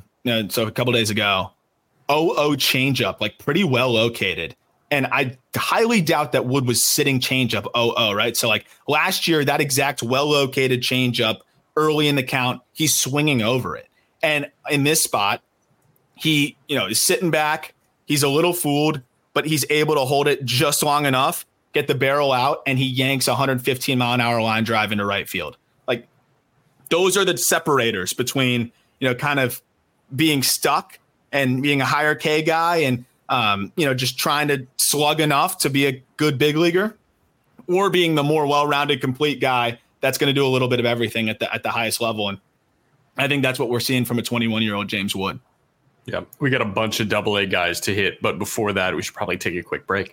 So a couple days ago, 0-0 changeup, pretty well located. And I highly doubt that Wood was sitting changeup 0-0, right? So last year, that exact well-located changeup early in the count, he's swinging over it. And in this spot, he, is sitting back. He's a little fooled, but he's able to hold it just long enough, get the barrel out, and he yanks a 115-mile-an-hour line drive into right field. Those are the separators between, kind of being stuck and being a higher K guy and, just trying to slug enough to be a good big leaguer or being the more well-rounded, complete guy that's going to do a little bit of everything at the highest level. And I think that's what we're seeing from a 21-year-old James Wood. Yeah, we got a bunch of AA guys to hit, but before that, we should probably take a quick break.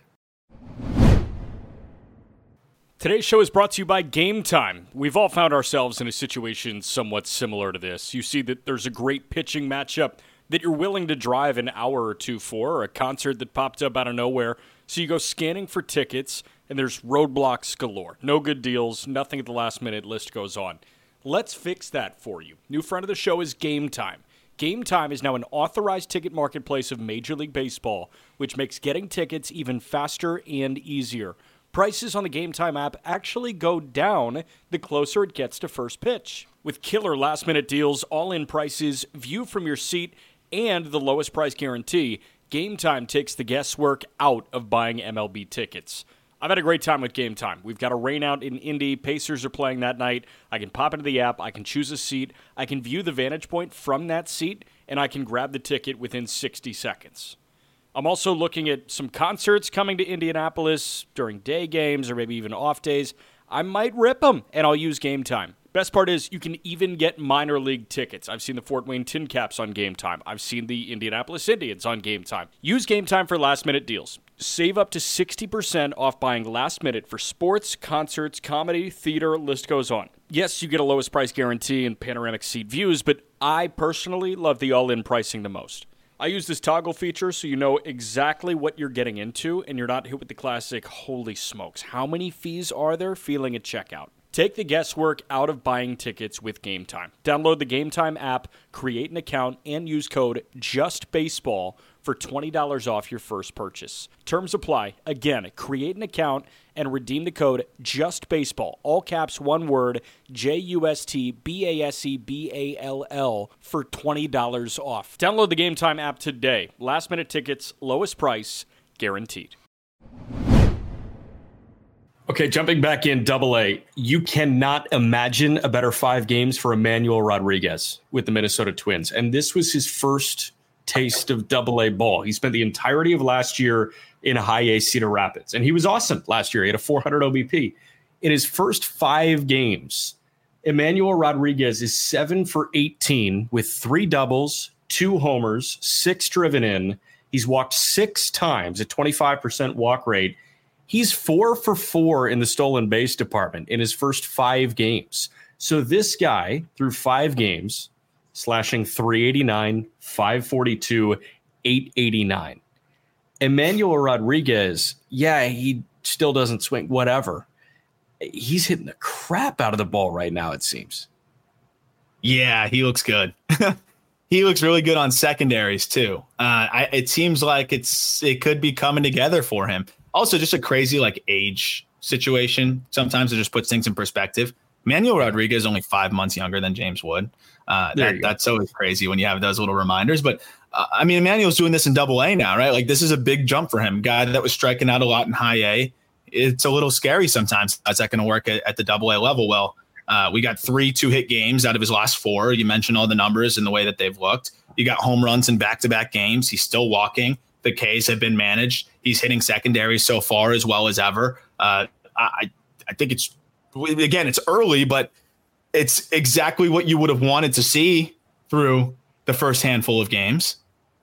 Today's show is brought to you by Game Time. We've all found ourselves in a situation somewhat similar to this. You see that there's a great pitching matchup that you're willing to drive an hour or two for, or a concert that popped up out of nowhere. So you go scanning for tickets, and there's roadblocks galore. No good deals, nothing at the last minute, list goes on. Let's fix that for you. New friend of the show is Game Time. Game Time is now an authorized ticket marketplace of Major League Baseball, which makes getting tickets even faster and easier. Prices on the Game Time app actually go down the closer it gets to first pitch. With killer last-minute deals, all-in prices, view from your seat, and the lowest price guarantee, Game Time takes the guesswork out of buying MLB tickets. I've had a great time with Game Time. We've got a rain out in Indy. Pacers are playing that night. I can pop into the app. I can choose a seat. I can view the vantage point from that seat, and I can grab the ticket within 60 seconds. I'm also looking at some concerts coming to Indianapolis during day games or maybe even off days. I might rip them, and I'll use Game Time. Best part is you can even get minor league tickets. I've seen the Fort Wayne Tin Caps on Game Time. I've seen the Indianapolis Indians on Game Time. Use Game Time for last-minute deals. Save up to 60% off buying last minute for sports, concerts, comedy, theater, list goes on. Yes, you get a lowest price guarantee and panoramic seat views, but I personally love the all-in pricing the most. I use this toggle feature so you know exactly what you're getting into and you're not hit with the classic, holy smokes, how many fees are there feeling at checkout? Take the guesswork out of buying tickets with Game Time. Download the Game Time app, create an account, and use code JUSTBASEBALL for $20 off your first purchase. Terms apply. Again, create an account and redeem the code JUSTBASEBALL, all caps, one word, JUSTBASEBALL for $20 off. Download the Game Time app today. Last minute tickets, lowest price, guaranteed. Okay, jumping back in AA, you cannot imagine a better 5 games for Emmanuel Rodriguez with the Minnesota Twins. And this was his first taste of AA ball. He spent the entirety of last year in high A Cedar Rapids, and he was awesome last year. He had a 400 OBP. In his first 5 games, Emmanuel Rodriguez is 7 for 18 with 3 doubles, 2 homers, 6 driven in. He's walked 6 times, a 25% walk rate. He's 4 for 4 in the stolen base department in his first 5 games. So this guy, through 5 games, slashing 389, 542, 889. Emmanuel Rodriguez, yeah, he still doesn't swing, whatever. He's hitting the crap out of the ball right now, it seems. Yeah, he looks good. He looks really good on secondaries, too. It seems like it could be coming together for him. Also, just a crazy age situation. Sometimes it just puts things in perspective. Emmanuel Rodriguez is only 5 months younger than James Wood. That's always crazy when you have those little reminders. But Emmanuel's doing this in AA now, right? This is a big jump for him. Guy that was striking out a lot in high A. It's a little scary sometimes. How's that going to work at the AA level? Well, we got 3 2-hit games out of his last 4. You mentioned all the numbers and the way that they've looked. You got home runs in back-to-back games. He's still walking. The Ks have been managed. He's hitting secondary so far as well as ever. I think it's early, but it's exactly what you would have wanted to see through the first handful of games.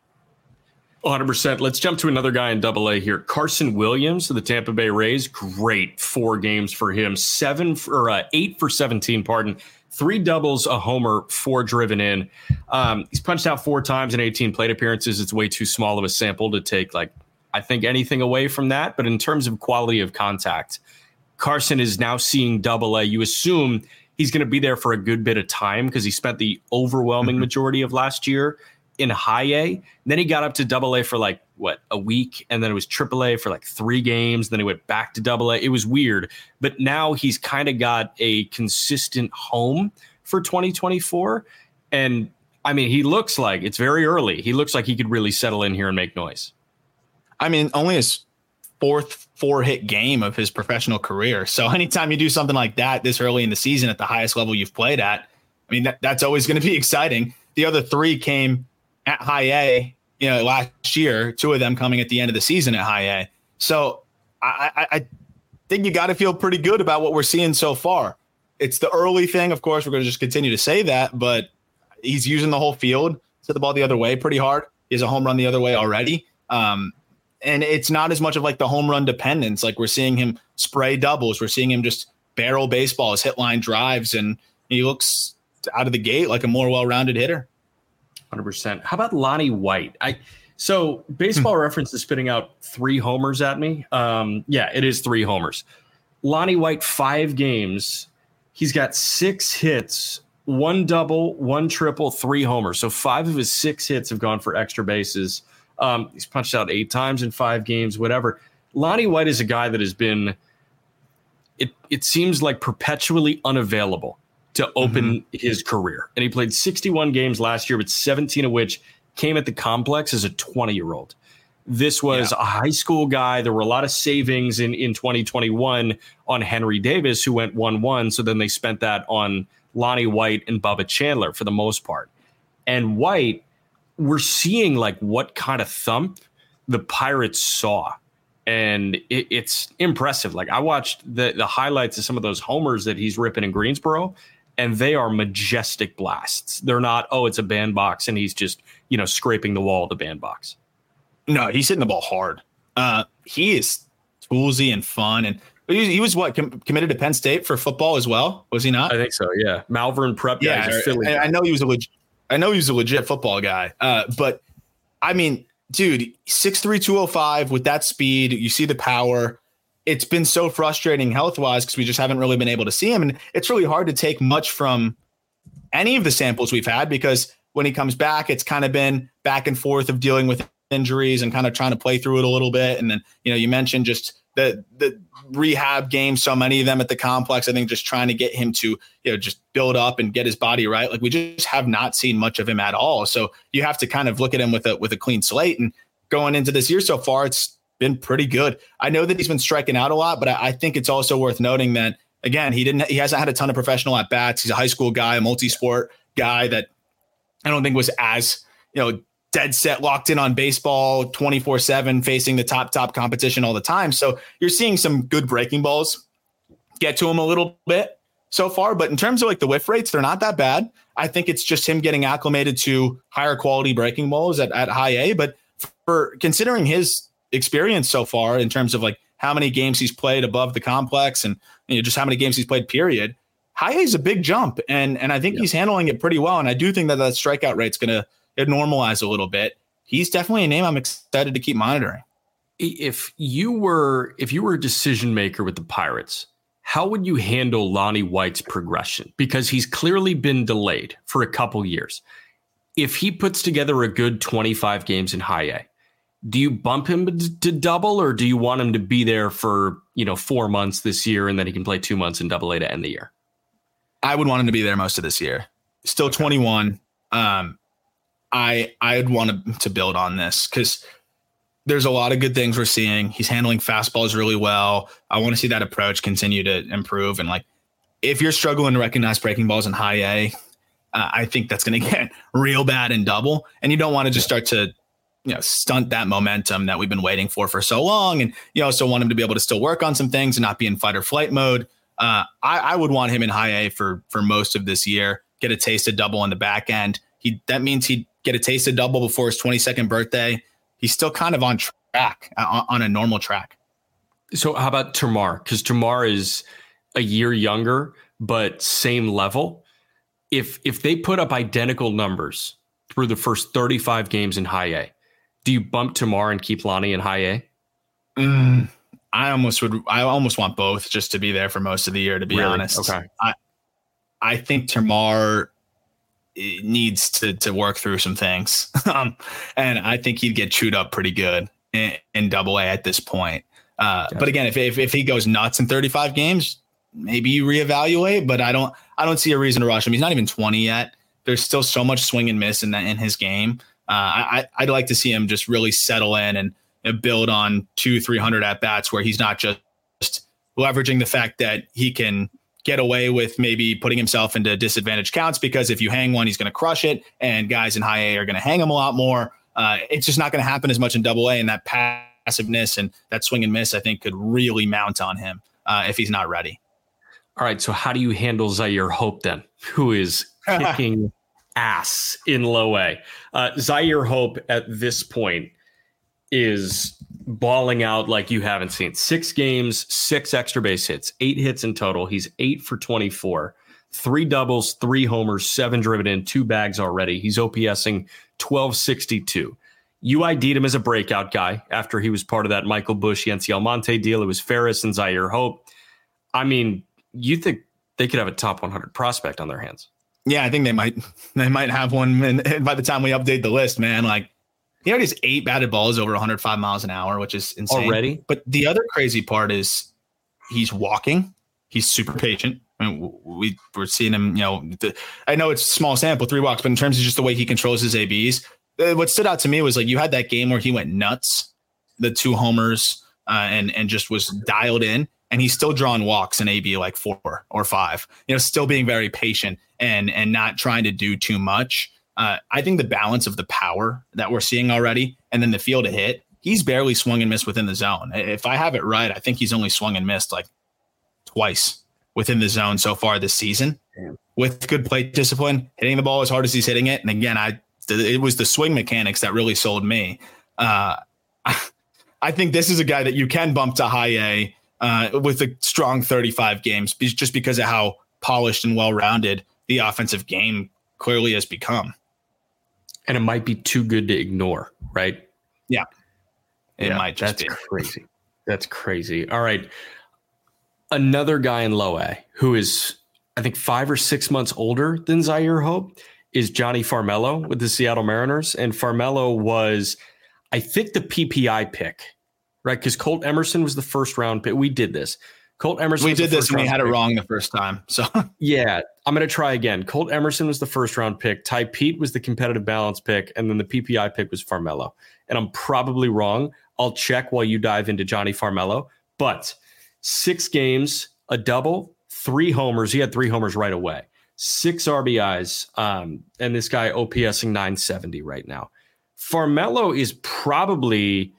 100%. Let's jump to another guy in AA here. Carson Williams of the Tampa Bay Rays. Great 4 games for him. 8 for 17, 3 doubles, a homer, 4 driven in. He's punched out 4 times in 18 plate appearances. It's way too small of a sample to take, I think, anything away from that. But in terms of quality of contact, Carson is now seeing AA. You assume he's going to be there for a good bit of time because he spent the overwhelming majority of last year in high A. And then he got up to AA for a week, and then it was AAA for 3 games. Then he went back to AA. It was weird, but now he's kind of got a consistent home for 2024. And he looks like it's very early. He looks like he could really settle in here and make noise. Only his 4th 4-hit game of his professional career. So anytime you do something like that this early in the season at the highest level you've played at, that's always going to be exciting. The other 3 came at high A, last year, 2 of them coming at the end of the season at high A. So I think you got to feel pretty good about what we're seeing so far. It's the early thing. Of course, we're going to just continue to say that, but he's using the whole field to the ball the other way pretty hard. He has a home run the other way already. And it's not as much of like the home run dependence. Like we're seeing him spray doubles. We're seeing him just barrel baseballs, hit line drives, and he looks out of the gate like a more well-rounded hitter. 100%. How about Lonnie White? So Baseball Reference is spitting out 3 homers at me. Yeah, it is 3 homers. Lonnie White, 5 games. He's got 6 hits, 1 double, 1 triple, 3 homers. So 5 of his 6 hits have gone for extra bases. He's punched out 8 times in 5 games, whatever. Lonnie White is a guy that has been, it seems like perpetually unavailable to open his career. And he played 61 games last year, but 17 of which came at the complex as a 20-year-old. This was a high school guy. There were a lot of savings in 2021 on Henry Davis, who went 1-1. So then they spent that on Lonnie White and Bubba Chandler for the most part. And White, we're seeing like what kind of thump the Pirates saw. And it's impressive. Like I watched the highlights of some of those homers that he's ripping in Greensboro, and they are majestic blasts. They're not, it's a bandbox and he's just, scraping the wall of the bandbox. No, he's hitting the ball hard. He is toolsy and fun. And he was committed to Penn State for football as well, was he not? I think so, yeah. Malvern prep guy. Yeah, Philly. I know he was a legit football guy. But I mean, dude, 6'3", 205 with that speed, you see the power. It's been so frustrating health-wise because we just haven't really been able to see him. And it's really hard to take much from any of the samples we've had because when he comes back, it's kind of been back and forth of dealing with injuries and kind of trying to play through it a little bit. And then, you mentioned just the rehab games, so many of them at the complex, I think just trying to get him to, just build up and get his body right. Like we just have not seen much of him at all. So you have to kind of look at him with a clean slate, and going into this year so far, it's been pretty good. I know that he's been striking out a lot, but I think it's also worth noting that again, he hasn't had a ton of professional at bats. He's a high school guy, a multi-sport guy that I don't think was as, dead set locked in on baseball 24/7 facing the top competition all the time. So you're seeing some good breaking balls get to him a little bit so far, but in terms of like the whiff rates, they're not that bad. I think it's just him getting acclimated to higher quality breaking balls at high A, but for considering his experience so far in terms of like how many games he's played above the complex and just how many games he's played period, high A is a big jump. And I think he's handling it pretty well. And I do think that strikeout rate's going to normalize a little bit. He's definitely a name I'm excited to keep monitoring. If you were a decision maker with the Pirates, how would you handle Lonnie White's progression? Because he's clearly been delayed for a couple years. If he puts together a good 25 games in high A, do you bump him to double, or do you want him to be there for 4 months this year and then he can play 2 months in double A to end the year? I would want him to be there most of this year. Still 21. I'd want him to build on this because there's a lot of good things we're seeing. He's handling fastballs really well. I want to see that approach continue to improve. And like, if you're struggling to recognize breaking balls in high A, I think that's going to get real bad in double. And you don't want to just start to, stunt that momentum that we've been waiting for so long. And you also want him to be able to still work on some things and not be in fight or flight mode. I would want him in high A for most of this year, get a taste of double on the back end. That means he'd get a taste of double before his 22nd birthday. He's still kind of on track, on a normal track. So how about Termarr? Because Termarr is a year younger, but same level. If they put up identical numbers through the first 35 games in high A, do you bump Termarr and keep Lonnie in high A? I almost want both just to be there for most of the year, to be honest. Okay. I think Termarr needs to work through some things. And I think he'd get chewed up pretty good in double A at this point. Gotcha. But again, if he goes nuts in 35 games, maybe you reevaluate, but I don't see a reason to rush him. He's not even 20 yet. There's still so much swing and miss in his game. I'd like to see him just really settle in and build on 200-300 at bats where he's not just leveraging the fact that he can get away with maybe putting himself into disadvantaged counts, because if you hang one, he's going to crush it, and guys in high A are going to hang him a lot more. It's just not going to happen as much in double A, and that passiveness and that swing and miss, I think, could really mount on him if he's not ready. All right. So how do you handle Zaire Hope then, who is kicking ass in low A. Zaire Hope at this point is balling out like you haven't seen. 6 games, 6 extra base hits, 8 hits in total. He's 8 for 24, 3 doubles, 3 homers, 7 driven in, 2 bags already. He's OPSing 1262. You ID'd him as a breakout guy after he was part of that Michael Busch, Yency Almonte deal. It was Ferris and Zaire Hope. I mean, you think they could have a top 100 prospect on their hands? Yeah, I think they might have one. And by the time we update the list, man, like he already has 8 batted balls over 105 miles an hour, which is insane. Already? But the other crazy part is he's walking. He's super patient. I mean, we're seeing him, I know it's small sample, 3 walks, but in terms of just the way he controls his ABs, what stood out to me was like you had that game where he went nuts, the 2 homers, and just was dialed in, and he's still drawing walks in AB like 4 or 5. Still being very patient and not trying to do too much. I think the balance of the power that we're seeing already, and then the feel to hit, he's barely swung and missed within the zone. If I have it right, I think he's only swung and missed like twice within the zone so far this season. Damn. With good plate discipline, hitting the ball as hard as he's hitting it. And again, it was the swing mechanics that really sold me. I think this is a guy that you can bump to high A with a strong 35 games, just because of how polished and well-rounded the offensive game clearly has become. And it might be too good to ignore, right? Yeah. It might just be. Crazy. That's crazy. All right. Another guy in low A who is, I think, 5 or 6 months older than Zaire Hope is Johnny Farmelo with the Seattle Mariners. And Farmelo was, I think, the PPI pick, right? Because Colt Emerson was the first round pick. We did this. Colt Emerson. We did this and we had it wrong the first time. So yeah, I'm going to try again. Colt Emerson was the first round pick. Ty Pete was the competitive balance pick. And then the PPI pick was Farmelo. And I'm probably wrong. I'll check while you dive into Johnny Farmelo. But 6 games, a double, 3 homers. He had 3 homers right away. 6 RBIs. And this guy OPSing 970 right now. Farmelo is probably,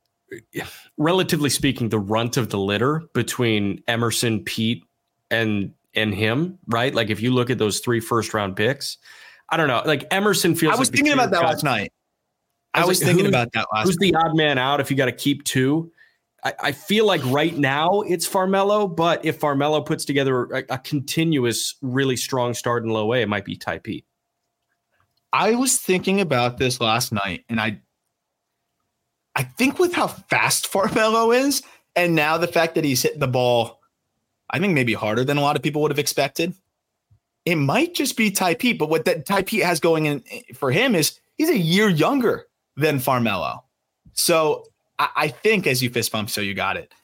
relatively speaking, the runt of the litter between Emerson, Pete, and him, right? Like if you look at those 3 first-round picks, I don't know. Like Emerson feels. I was thinking about that last night. Who's the odd man out if you got to keep 2? I feel like right now it's Farmelo, but if Farmelo puts together a continuous, really strong start in low A, it might be Ty Pete. I was thinking about this last night, and I think with how fast Farmelo is, and now the fact that he's hitting the ball, I think maybe harder than a lot of people would have expected, it might just be Ty Pete. But what that Ty Pete has going in for him is he's a year younger than Farmelo. So I think as you fist bump, so you got it.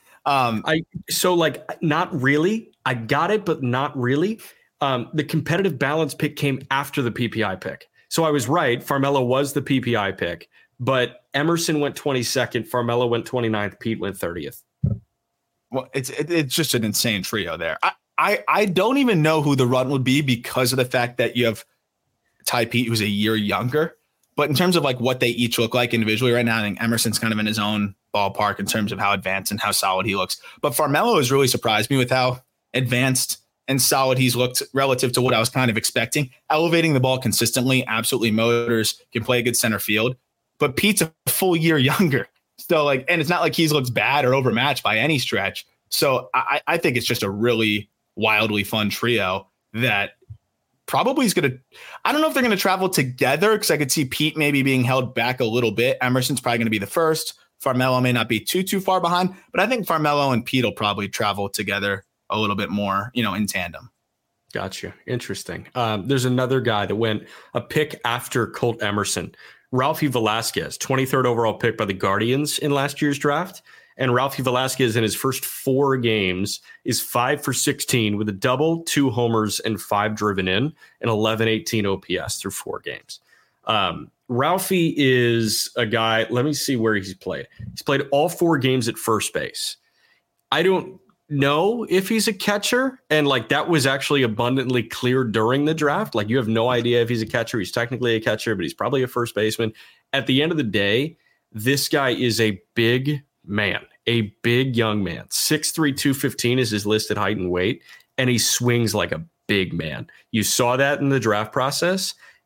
Not really. I got it, but not really. The competitive balance pick came after the PPI pick. So I was right. Farmelo was the PPI pick, but Emerson went 22nd. Farmelo went 29th. Pete went 30th. Well, it's just an insane trio there. I don't even know who the run would be because of the fact that you have Ty Pete, who's a year younger. But in terms of like what they each look like individually right now, I think Emerson's kind of in his own ballpark in terms of how advanced and how solid he looks. But Farmelo has really surprised me with how advanced and solid he's looked relative to what I was kind of expecting. Elevating the ball consistently, absolutely motors, can play a good center field. But Pete's a full year younger. So and it's not like he's looked bad or overmatched by any stretch. So I think it's just a really wildly fun trio that probably is going to, I don't know if they're going to travel together because I could see Pete maybe being held back a little bit. Emerson's probably going to be the first. Farmelo may not be too far behind, but I think Farmelo and Pete will probably travel together a little bit more, in tandem. Gotcha. Interesting. There's another guy that went a pick after Colt Emerson, Ralphie Velasquez, 23rd overall pick by the Guardians in last year's draft. And Ralphie Velasquez in his first 4 games is 5 for 16 with a double, 2 homers, and 5 driven in, and 1118 OPS through 4 games. Ralphie is a guy, let me see where he's played. He's played all 4 games at first base. I don't know if he's a catcher, and that was actually abundantly clear during the draft. You have no idea if he's a catcher. He's technically a catcher, but he's probably a first baseman. At the end of the day, this guy is a big man, a big young man. 6'3", 215 is his listed height and weight, and he swings like a big man. You saw that in the draft process,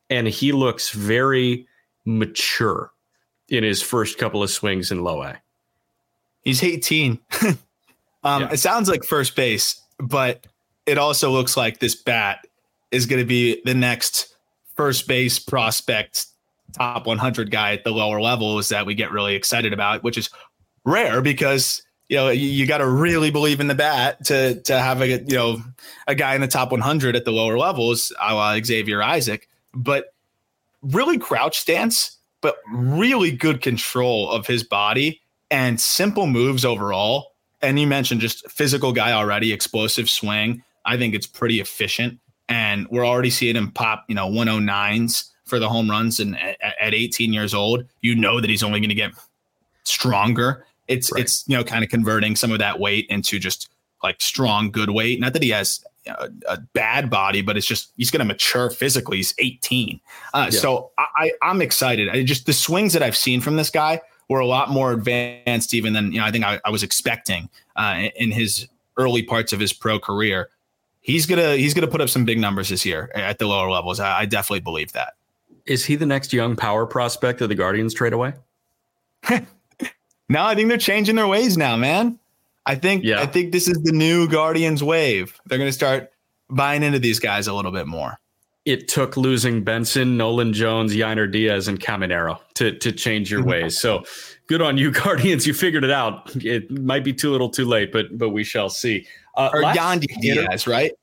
and he looks very mature in his first couple of swings in low A. He's 18. It sounds like first base, but it also looks like this bat is going to be the next first base prospect, top 100 guy at the lower levels that we get really excited about, which is rare because, you got to really believe in the bat to have a guy in the top 100 at the lower levels, a la Xavier Isaac, but really crouch stance, but really good control of his body and simple moves overall. And you mentioned just physical guy already, explosive swing. I think it's pretty efficient. And we're already seeing him pop, 109s for the home runs. And at 18 years old, that he's only going to get stronger. It's kind of converting some of that weight into just like strong, good weight. Not that he has a bad body, but it's just he's going to mature physically. He's 18. So I'm excited. The swings that I've seen from this guy were a lot more advanced even than I think I was expecting in his early parts of his pro career. He's gonna put up some big numbers this year at the lower levels. I definitely believe that. Is he the next young power prospect that the Guardians trade away? No, I think they're changing their ways now, man. I think this is the new Guardians wave. They're going to start buying into these guys a little bit more. It took losing Benson, Nolan Jones, Yainer Diaz, and Caminero to change your ways. So good on you, Guardians. You figured it out. It might be too little too late, but we shall see. Or Yandy Diaz, right?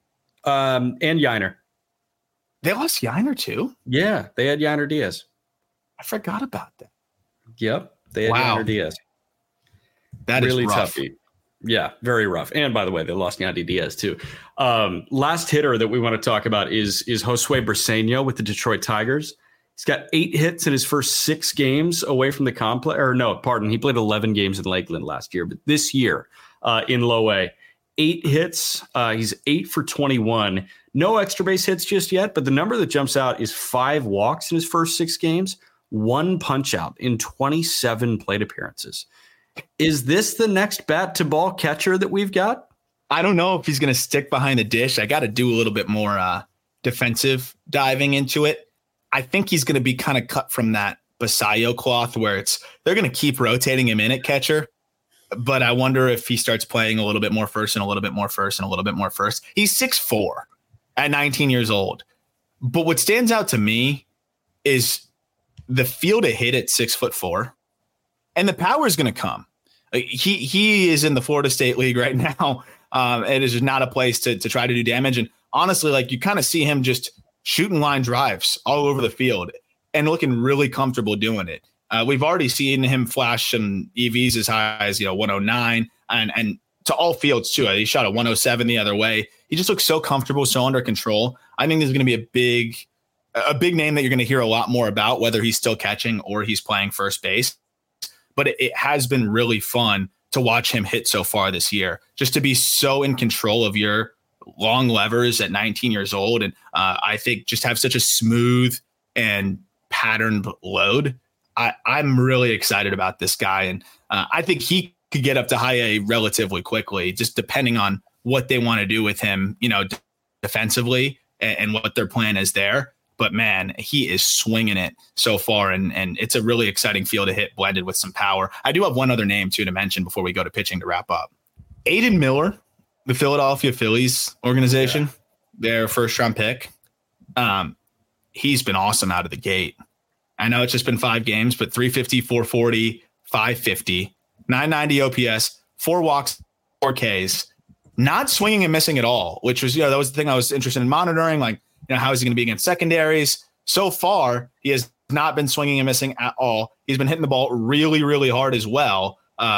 And Yainer. They lost Yainer too? Yeah, they had Yainer Diaz. I forgot about that. Yep. They had Yainer Diaz. That really is rough. tough. Yeah, very rough. And by the way, they lost Yandy Diaz too. Last hitter that we want to talk about is Josue Briseño with the Detroit Tigers. He's got 8 hits in his first 6 games away from the complex. Or no, pardon. He played 11 games in Lakeland last year, but this year in low A, 8 hits. He's 8 for 21. No extra base hits just yet, but the number that jumps out is 5 walks in his first 6 games. 1 punch out in 27 plate appearances. Is this the next bat to ball catcher that we've got? I don't know if he's going to stick behind the dish. I got to do a little bit more defensive diving into it. I think he's going to be kind of cut from that Basayo cloth where they're going to keep rotating him in at catcher. But I wonder if he starts playing a little bit more first and a little bit more first and a little bit more first. He's 6'4" at 19 years old. But what stands out to me is the field to hit at 6'4", and the power is going to come. He is in the Florida State League right now. It is not a place to try to do damage. And honestly, you kind of see him just shooting line drives all over the field and looking really comfortable doing it. We've already seen him flash some EVs as high as 109 and to all fields too. He shot a 107 the other way. He just looks so comfortable, so under control. I think there's going to be a big name that you're going to hear a lot more about, whether he's still catching or he's playing first base. But it has been really fun to watch him hit so far this year, just to be so in control of your long levers at 19 years old. And I think just have such a smooth and patterned load. I'm really excited about this guy. And I think he could get up to high A relatively quickly, just depending on what they want to do with him, defensively and what their plan is there. But man, he is swinging it so far, and it's a really exciting field to hit blended with some power. I do have one other name too to mention before we go to pitching to wrap up. Aiden Miller, the Philadelphia Phillies organization, their first round pick. He's been awesome out of the gate. I know it's just been 5 games, but 350, 440, 550, 990 OPS, 4 walks, 4 Ks, not swinging and missing at all, which was, that was the thing I was interested in monitoring. How is he going to be against secondaries? So far, he has not been swinging and missing at all. He's been hitting the ball really, really hard as well.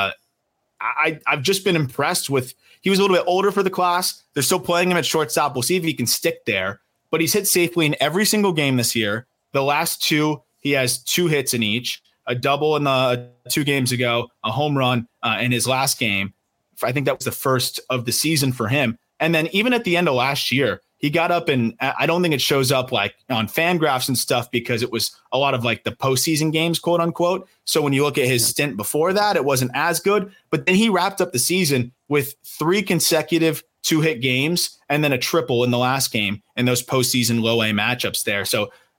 I've just been impressed with. He was a little bit older for the class. They're still playing him at shortstop. We'll see if he can stick there. But he's hit safely in every single game this year. The last 2, he has 2 hits in each. A double in the 2 games ago, a home run in his last game. I think that was the first of the season for him. And then even at the end of last year, he got up, and I don't think it shows up on FanGraphs and stuff because it was a lot of the postseason games, quote unquote. So when you look at his stint before that, it wasn't as good. But then he wrapped up the season with 3 consecutive 2-hit games and then a triple in the last game in those postseason low A matchups there. So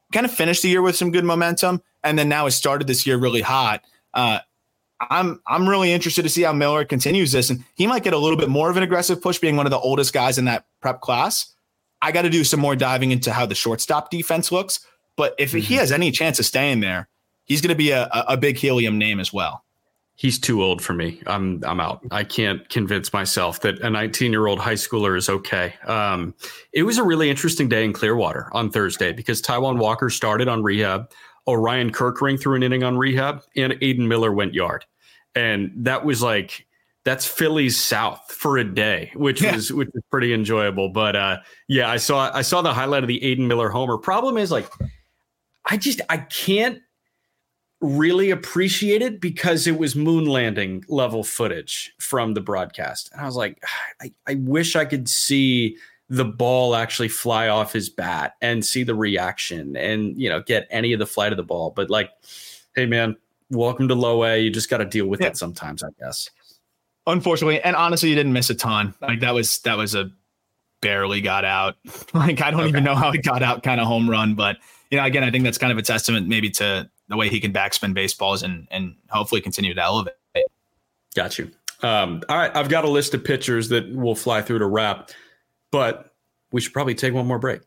kind of finished the year with some good momentum, and then now has started this year really hot. I'm really interested to see how Miller continues this, and he might get a little bit more of an aggressive push, being one of the oldest guys in that prep class. I got to do some more diving into how the shortstop defense looks, but if he has any chance of staying there, he's going to be a big helium name as well. He's too old for me. I'm out. I can't convince myself that a 19-year-old high schooler is okay. It was a really interesting day in Clearwater on Thursday because Taijuan Walker started on rehab. Orion Kirkring threw an inning on rehab, and Aiden Miller went yard. And that was that's Phillies South for a day, which was pretty enjoyable. But I saw the highlight of the Aiden Miller homer. Problem is, I can't really appreciate it because it was moon landing level footage from the broadcast. And I was like, I wish I could see the ball actually fly off his bat and see the reaction and, get any of the flight of the ball. But hey man, welcome to low A. You just got to deal with it sometimes, I guess. Unfortunately. And honestly, you didn't miss a ton. That was a barely got out. I don't even know how he got out kind of home run, but again, I think that's kind of a testament maybe to the way he can backspin baseballs and hopefully continue to elevate. Got you. All right. I've got a list of pitchers that we'll fly through to wrap, but we should probably take one more break.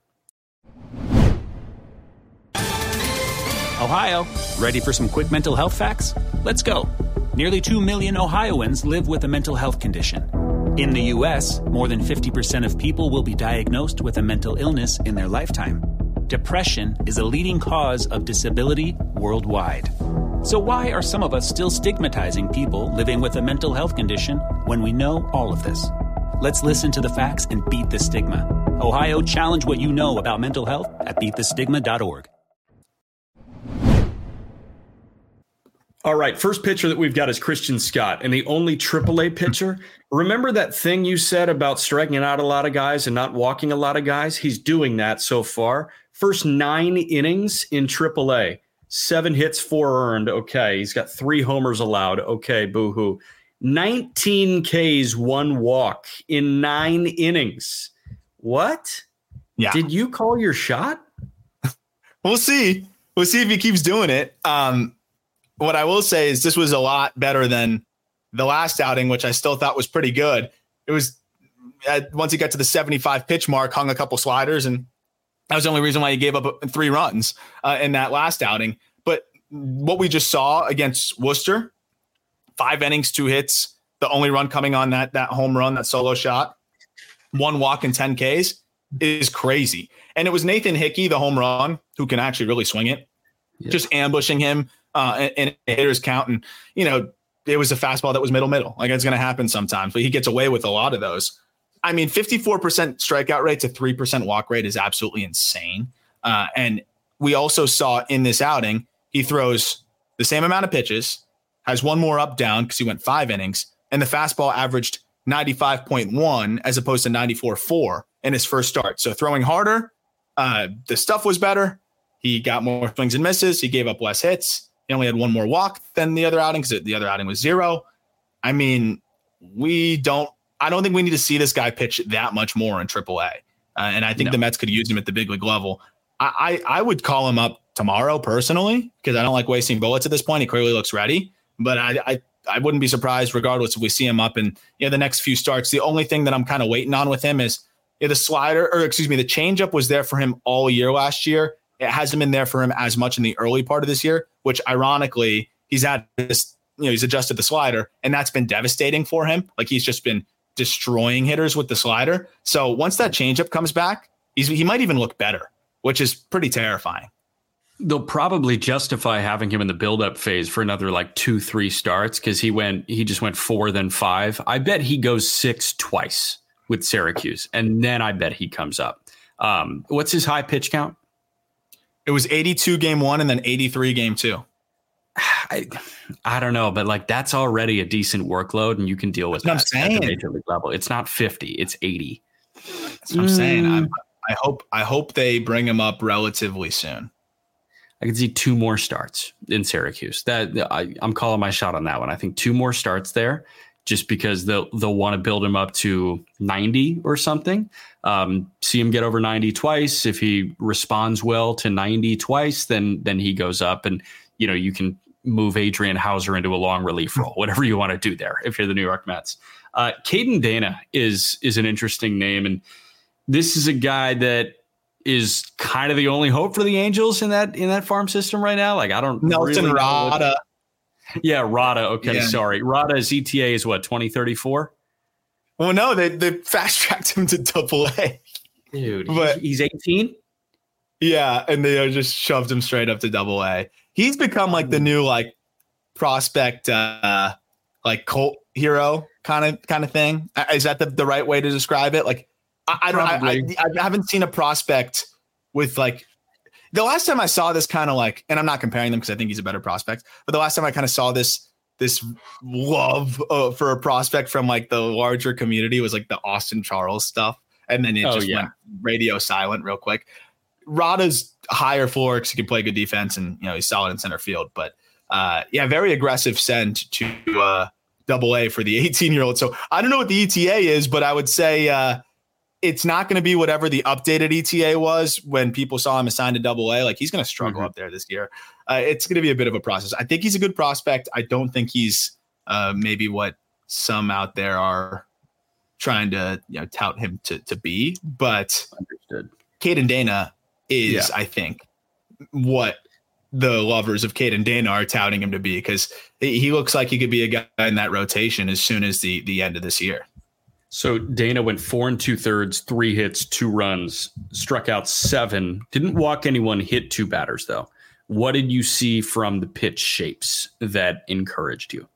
Ohio, ready for some quick mental health facts? Let's go. Nearly 2 million Ohioans live with a mental health condition. In the U.S., more than 50% of people will be diagnosed with a mental illness in their lifetime. Depression is a leading cause of disability worldwide. So why are some of us still stigmatizing people living with a mental health condition when we know all of this? Let's listen to the facts and beat the stigma. Ohio, challenge what you know about mental health at beatthestigma.org. All right, first pitcher that we've got is Christian Scott, and the only AAA pitcher. Remember that thing you said about striking out a lot of guys and not walking a lot of guys? He's doing that so far. First 9 innings in AAA, 7 hits, 4 earned. Okay, he's got 3 homers allowed. Okay, boo-hoo. 19 Ks, 1 walk in 9 innings. What? Yeah. Did you call your shot? We'll see. We'll see if he keeps doing it. What I will say is this was a lot better than the last outing, which I still thought was pretty good. It was once he got to the 75 pitch mark, hung a couple sliders, and that was the only reason why he gave up 3 runs in that last outing. But what we just saw against Worcester, 5 innings, 2 hits, the only run coming on that home run, that solo shot, 1 walk and 10 Ks is crazy. And it was Nathan Hickey, the home run, who can actually really swing it, just ambushing him in a hitter's count. And, it was a fastball that was middle. Like, it's going to happen sometimes, but he gets away with a lot of those. I mean, 54% strikeout rate to 3% walk rate is absolutely insane. And we also saw in this outing, he throws the same amount of pitches, has 1 more up down because he went 5 innings, and the fastball averaged 95.1 as opposed to 94.4 in his first start. So throwing harder, the stuff was better. He got more swings and misses. He gave up less hits. He only had 1 more walk than the other outing because the other outing was 0. I mean, I don't think we need to see this guy pitch that much more in AAA. And I think the Mets could use him at the big league level. I would call him up tomorrow personally because I don't like wasting bullets at this point. He clearly looks ready, but I wouldn't be surprised regardless if we see him up in the next few starts. The only thing that I'm kind of waiting on with him is the changeup was there for him all year last year. It hasn't been there for him as much in the early part of this year, which ironically he's had this, he's adjusted the slider and that's been devastating for him. Like, he's just been destroying hitters with the slider. So once that changeup comes back, he might even look better, which is pretty terrifying. They'll probably justify having him in the build-up phase for another 2-3 starts because he just went 4 then 5. I bet he goes 6 twice with Syracuse, and then I bet he comes up. What's his high pitch count? It was 82 game 1 and then 83 game 2. I don't know, but that's already a decent workload, and you can deal with that at the major league level. It's not 50, it's 80. That's what I'm saying. I hope they bring him up relatively soon. I can see 2 more starts in Syracuse. I'm calling my shot on that one. I think 2 more starts there just because they'll want to build him up to 90 or something. See him get over 90 twice. If he responds well to 90 twice, then he goes up, and you can move Adrian Hauser into a long relief role, whatever you want to do there if you're the New York Mets. Caden Dana is an interesting name, and this is a guy that is kind of the only hope for the Angels in that farm system right now. Like, I don't Nelson really Rada. Yeah, Rada. Okay, Yeah. sorry. Rada's ETA is what, 2034? Well, no, they fast tracked him to Double-A. Dude, But- he's 18? Yeah, and they just shoved him straight up to Double-A. He's become like the new like prospect, like cult hero kind of thing. Is that the right way to describe it? Like, I haven't seen a prospect with like the last time I saw this kind of like, and I'm not comparing them because I think he's a better prospect, but the last time I kind of saw this love for a prospect from like the larger community was like the Austin Charles stuff, and then it went radio silent real quick. Rada's higher floor because he can play good defense, and he's solid in center field. But very aggressive send to Double-A for the 18-year-old. So I don't know what the ETA is, but I would say it's not going to be whatever the updated ETA was when people saw him assigned to Double-A. Like, he's going to struggle up there this year. It's going to be a bit of a process. I think he's a good prospect. I don't think he's maybe what some out there are trying to tout him to be. But Understood. Caden Dana is, I think, what the lovers of Caden Dana are touting him to be, because he looks like he could be a guy in that rotation as soon as the end of this year. So Dana went 4 2/3, 3 hits, 2 runs, struck out 7, didn't walk anyone, hit 2 batters though. What did you see from the pitch shapes that encouraged you?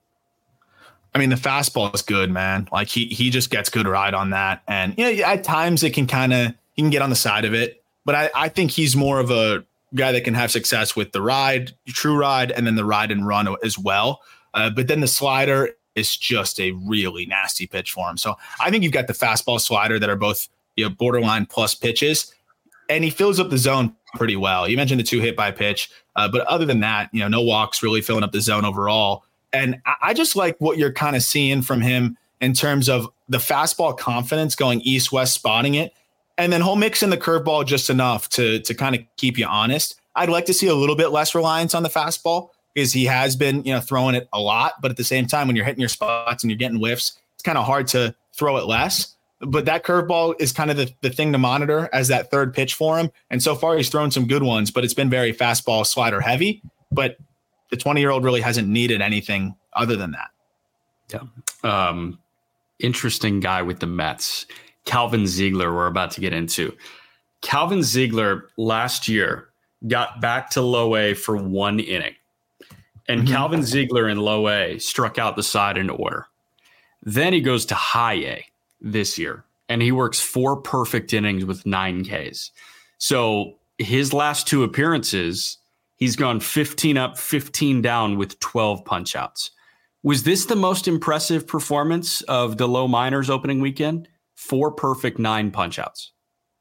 I mean, the fastball is good, man. Like he just gets good ride on that. And at times it can he can get on the side of it, but I think he's more of a guy that can have success with the ride, true ride, and then the ride and run as well. But then the slider is just a really nasty pitch for him. So I think you've got the fastball slider that are both borderline plus pitches, and he fills up the zone pretty well. You mentioned the 2 hit by pitch, but other than that, no walks, really filling up the zone overall. And I just like what you're kind of seeing from him in terms of the fastball confidence, going east-west, spotting it, and then he'll mix in the curveball just enough to kind of keep you honest. I'd like to see a little bit less reliance on the fastball, because he has been, throwing it a lot. But at the same time, when you're hitting your spots and you're getting whiffs, it's kind of hard to throw it less. But that curveball is kind of the thing to monitor as that third pitch for him. And so far, he's thrown some good ones, but it's been very fastball slider heavy. But the 20-year-old really hasn't needed anything other than that. Yeah. Interesting guy with the Mets. Calvin Ziegler, we're about to get into. Calvin Ziegler last year got back to low A for 1 inning. And Calvin Ziegler in low A struck out the side in order. Then he goes to high A this year, and he works 4 perfect innings with 9 Ks. So his last 2 appearances, he's gone 15 up, 15 down with 12 punch outs. Was this the most impressive performance of the low minors opening weekend? 4 perfect, 9 punch outs.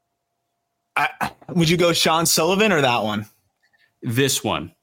Would you go Sean Sullivan or that one? This one.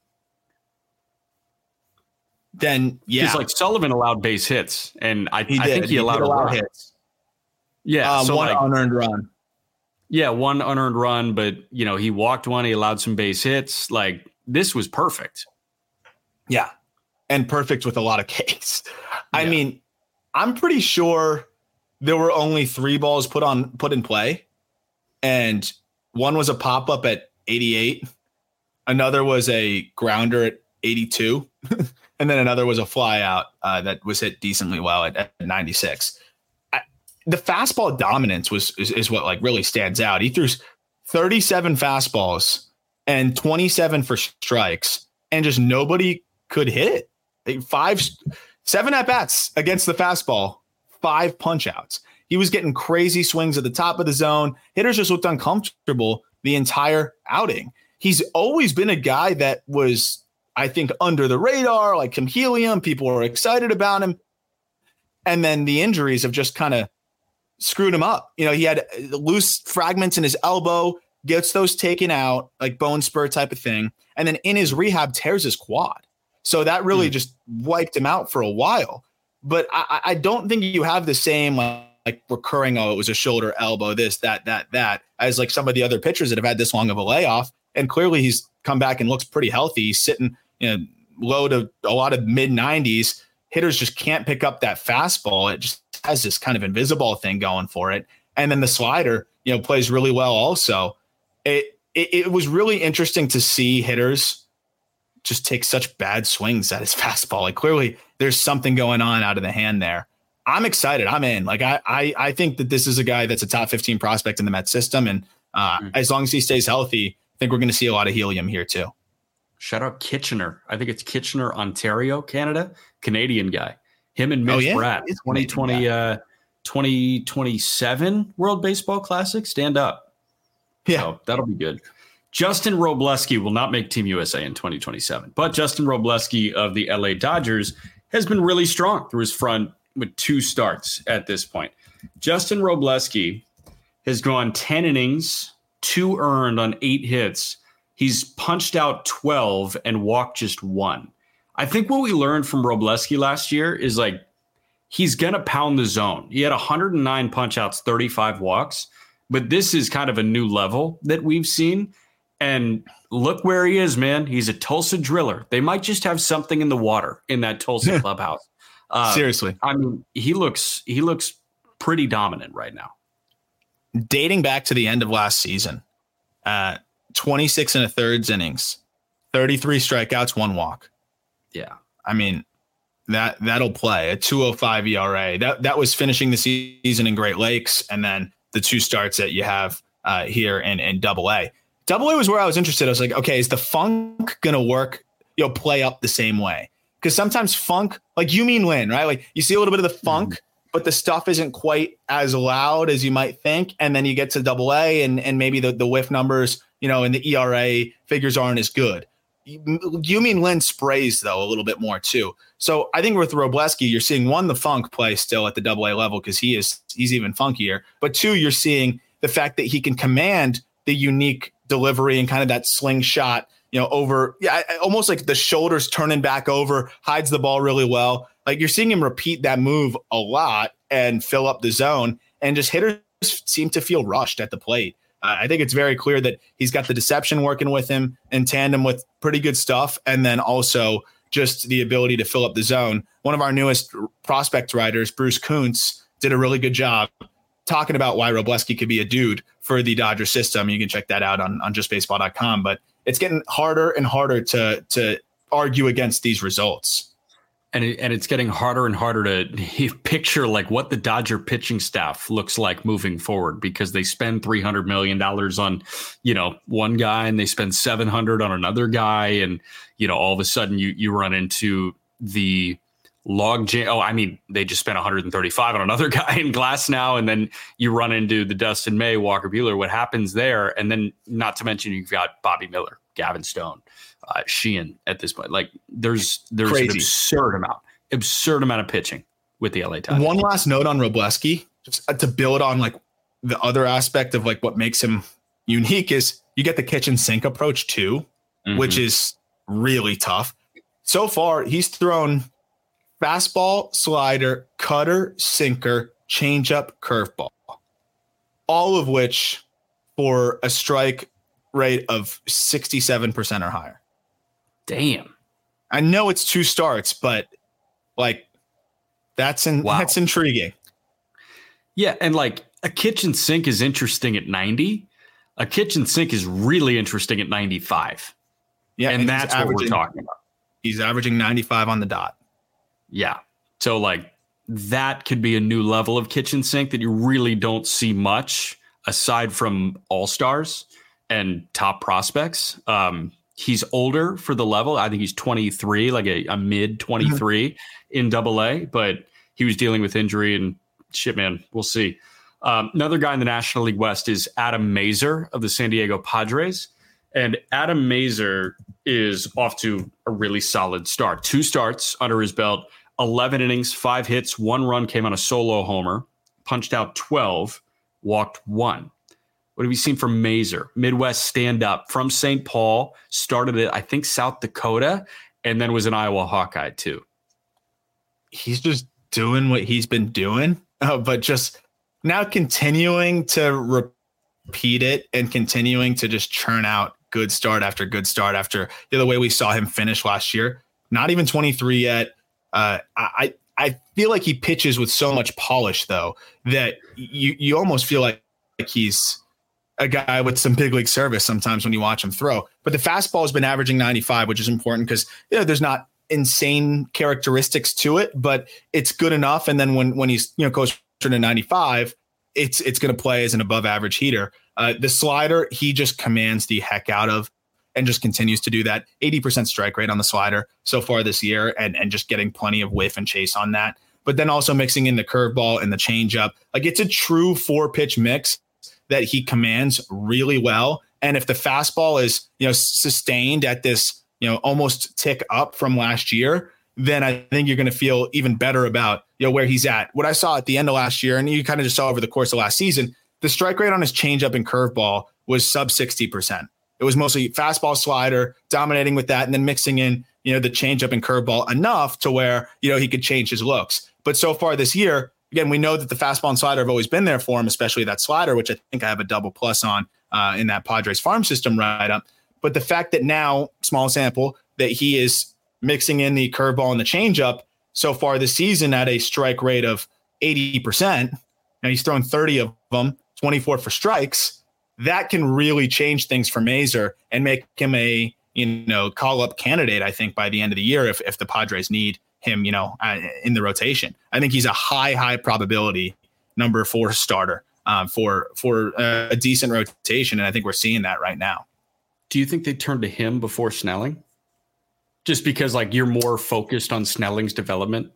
Then, yeah. Because like Sullivan allowed base hits, and I think he allowed a lot of run. hits. Yeah, so one unearned run. Yeah, 1 unearned run, but he walked 1. He allowed some base hits. Like, this was perfect. Yeah, and perfect with a lot of Ks. I mean, I'm pretty sure there were only 3 balls put in play, and one was a pop up at 88, another was a grounder at 82, and then another was a fly out that was hit decently well at 96. The fastball dominance is what like really stands out. He threw 37 fastballs and 27 for strikes, and just nobody could hit it. 7 at bats against the fastball, 5 punch outs. He was getting crazy swings at the top of the zone. Hitters just looked uncomfortable the entire outing. He's always been a guy that was, I think, under the radar, like some helium. People were excited about him. And then the injuries have just kind of screwed him up. He had loose fragments in his elbow, gets those taken out, like bone spur type of thing. And then in his rehab, tears his quad. So that really just wiped him out for a while. but I don't think you have the same like recurring, it was a shoulder, elbow, this, that, as like some of the other pitchers that have had this long of a layoff. And clearly he's come back and looks pretty healthy. He's sitting low to a lot of mid 90s. Hitters just can't pick up that fastball. It just has this kind of invisible thing going for it. And then the slider, plays really well also. It was really interesting to see hitters just take such bad swings at his fastball. Like clearly there's something going on out of the hand there. I'm excited. I'm in. Like I think that this is a guy that's a top 15 prospect in the Mets system. And as long as he stays healthy, I think we're going to see a lot of helium here too. Shout out Kitchener. I think it's Kitchener, Ontario, Canada, Canadian guy. Him and Mitch Bratt, 2027 World Baseball Classic. Stand up. Yeah, so that'll be good. Justin Robleski will not make Team USA in 2027, but Justin Robleski of the LA Dodgers has been really strong through his front with 2 starts at this point. Justin Robleski has gone 10 innings, 2 earned on 8 hits. He's punched out 12 and walked just 1. I think what we learned from Robleski last year is like he's going to pound the zone. He had 109 punch outs, 35 walks, but this is kind of a new level that we've seen. And look where he is, man. He's a Tulsa driller. They might just have something in the water in that Tulsa clubhouse. Seriously. I mean, he looks pretty dominant right now. Dating back to the end of last season, 26 1/3 innings, 33 strikeouts, 1 walk. Yeah. I mean, that'll play a 2.05 ERA. That was finishing the season in Great Lakes. And then the 2 starts that you have here in Double-A. Double-A was where I was interested. I was like, okay, is the funk going to work, play up the same way? Because sometimes funk, like Yumi Lin, right? Like you see a little bit of the funk, but the stuff isn't quite as loud as you might think. And then you get to Double-A and maybe the whiff numbers, and the ERA figures aren't as good. Yumi Lin sprays though a little bit more too. So I think with Robleski, you're seeing the funk play still at the Double-A level because he's even funkier. But 2, you're seeing the fact that he can command the unique delivery and kind of that slingshot, over, almost like the shoulders turning back over, hides the ball really well. Like you're seeing him repeat that move a lot and fill up the zone, and just hitters seem to feel rushed at the plate. I think it's very clear that he's got the deception working with him in tandem with pretty good stuff, and then also just the ability to fill up the zone. One of our newest prospect writers, Bruce Kuntz, did a really good job talking about why Robleski could be a dude for the Dodger system. You can check that out on justbaseball.com, but it's getting harder and harder to argue against these results. And it's getting harder and harder to picture like what the Dodger pitching staff looks like moving forward, because they spend $300 million on, one guy, and they spend $700 on another guy. And, all of a sudden you run into the log jam. Oh, I mean, they just spent 135 on another guy in Glass now. And then you run into the Dustin May, Walker Buehler, what happens there. And then not to mention you've got Bobby Miller, Gavin Stone, Sheehan at this point. Like there's an absurd amount of pitching with the LA Dodgers. One last note on Robleski, just to build on like the other aspect of like what makes him unique is you get the kitchen sink approach too, which is really tough. So far, he's thrown fastball, slider, cutter, sinker, changeup, curveball, all of which for a strike rate of 67% or higher. Damn. I know it's 2 starts, but like that's intriguing. Yeah, and like a kitchen sink is interesting at 90. A kitchen sink is really interesting at 95. Yeah, and that's what we're talking about. He's averaging 95 on the dot. Yeah. So like that could be a new level of kitchen sink that you really don't see much aside from all-stars and top prospects. He's older for the level. I think he's 23, like a mid 23 in Double-A, but he was dealing with injury and shit, man. We'll see. Another guy in the National League West is Adam Mazur of the San Diego Padres. And Adam Mazur is off to a really solid start. 2 starts under his belt, 11 innings, 5 hits, 1 run came on a solo homer, punched out 12, walked 1. What have you seen from Mazur? Midwest stand-up from St. Paul, started at, I think, South Dakota, and then was an Iowa Hawkeye too. He's just doing what he's been doing, but just now continuing to repeat it and continuing to just churn out good start after good start after the way we saw him finish last year. Not even 23 yet. I feel like he pitches with so much polish, though, that you almost feel like he's a guy with some big league service sometimes when you watch him throw. But the fastball has been averaging 95, which is important because there's not insane characteristics to it, but it's good enough. And then when he's closer to 95, it's going to play as an above average heater. The slider, he just commands the heck out of and just continues to do that. 80% strike rate on the slider so far this year and just getting plenty of whiff and chase on that. But then also mixing in the curveball and the changeup. Like it's a true 4-pitch mix that he commands really well. And if the fastball is, sustained at this, almost tick up from last year, then I think you're going to feel even better about, where he's at. What I saw at the end of last year, and you kind of just saw over the course of last season, the strike rate on his changeup and curveball was sub 60%. It was mostly fastball, slider, dominating with that, and then mixing in, the changeup and curveball enough to where, he could change his looks. But so far this year, again, we know that the fastball and slider have always been there for him, especially that slider, which I think I have a double plus on in that Padres farm system write-up. But the fact that now, small sample, that he is mixing in the curveball and the changeup so far this season at a strike rate of 80%, now he's thrown 30 of them, 24 for strikes, that can really change things for Mazur and make him a call-up candidate, I think, by the end of the year if the Padres need him, in the rotation. I think he's a high probability number 4 starter for a decent rotation, and I think we're seeing that right now. Do you think they turn to him before Snelling? Just because you're more focused on Snelling's development?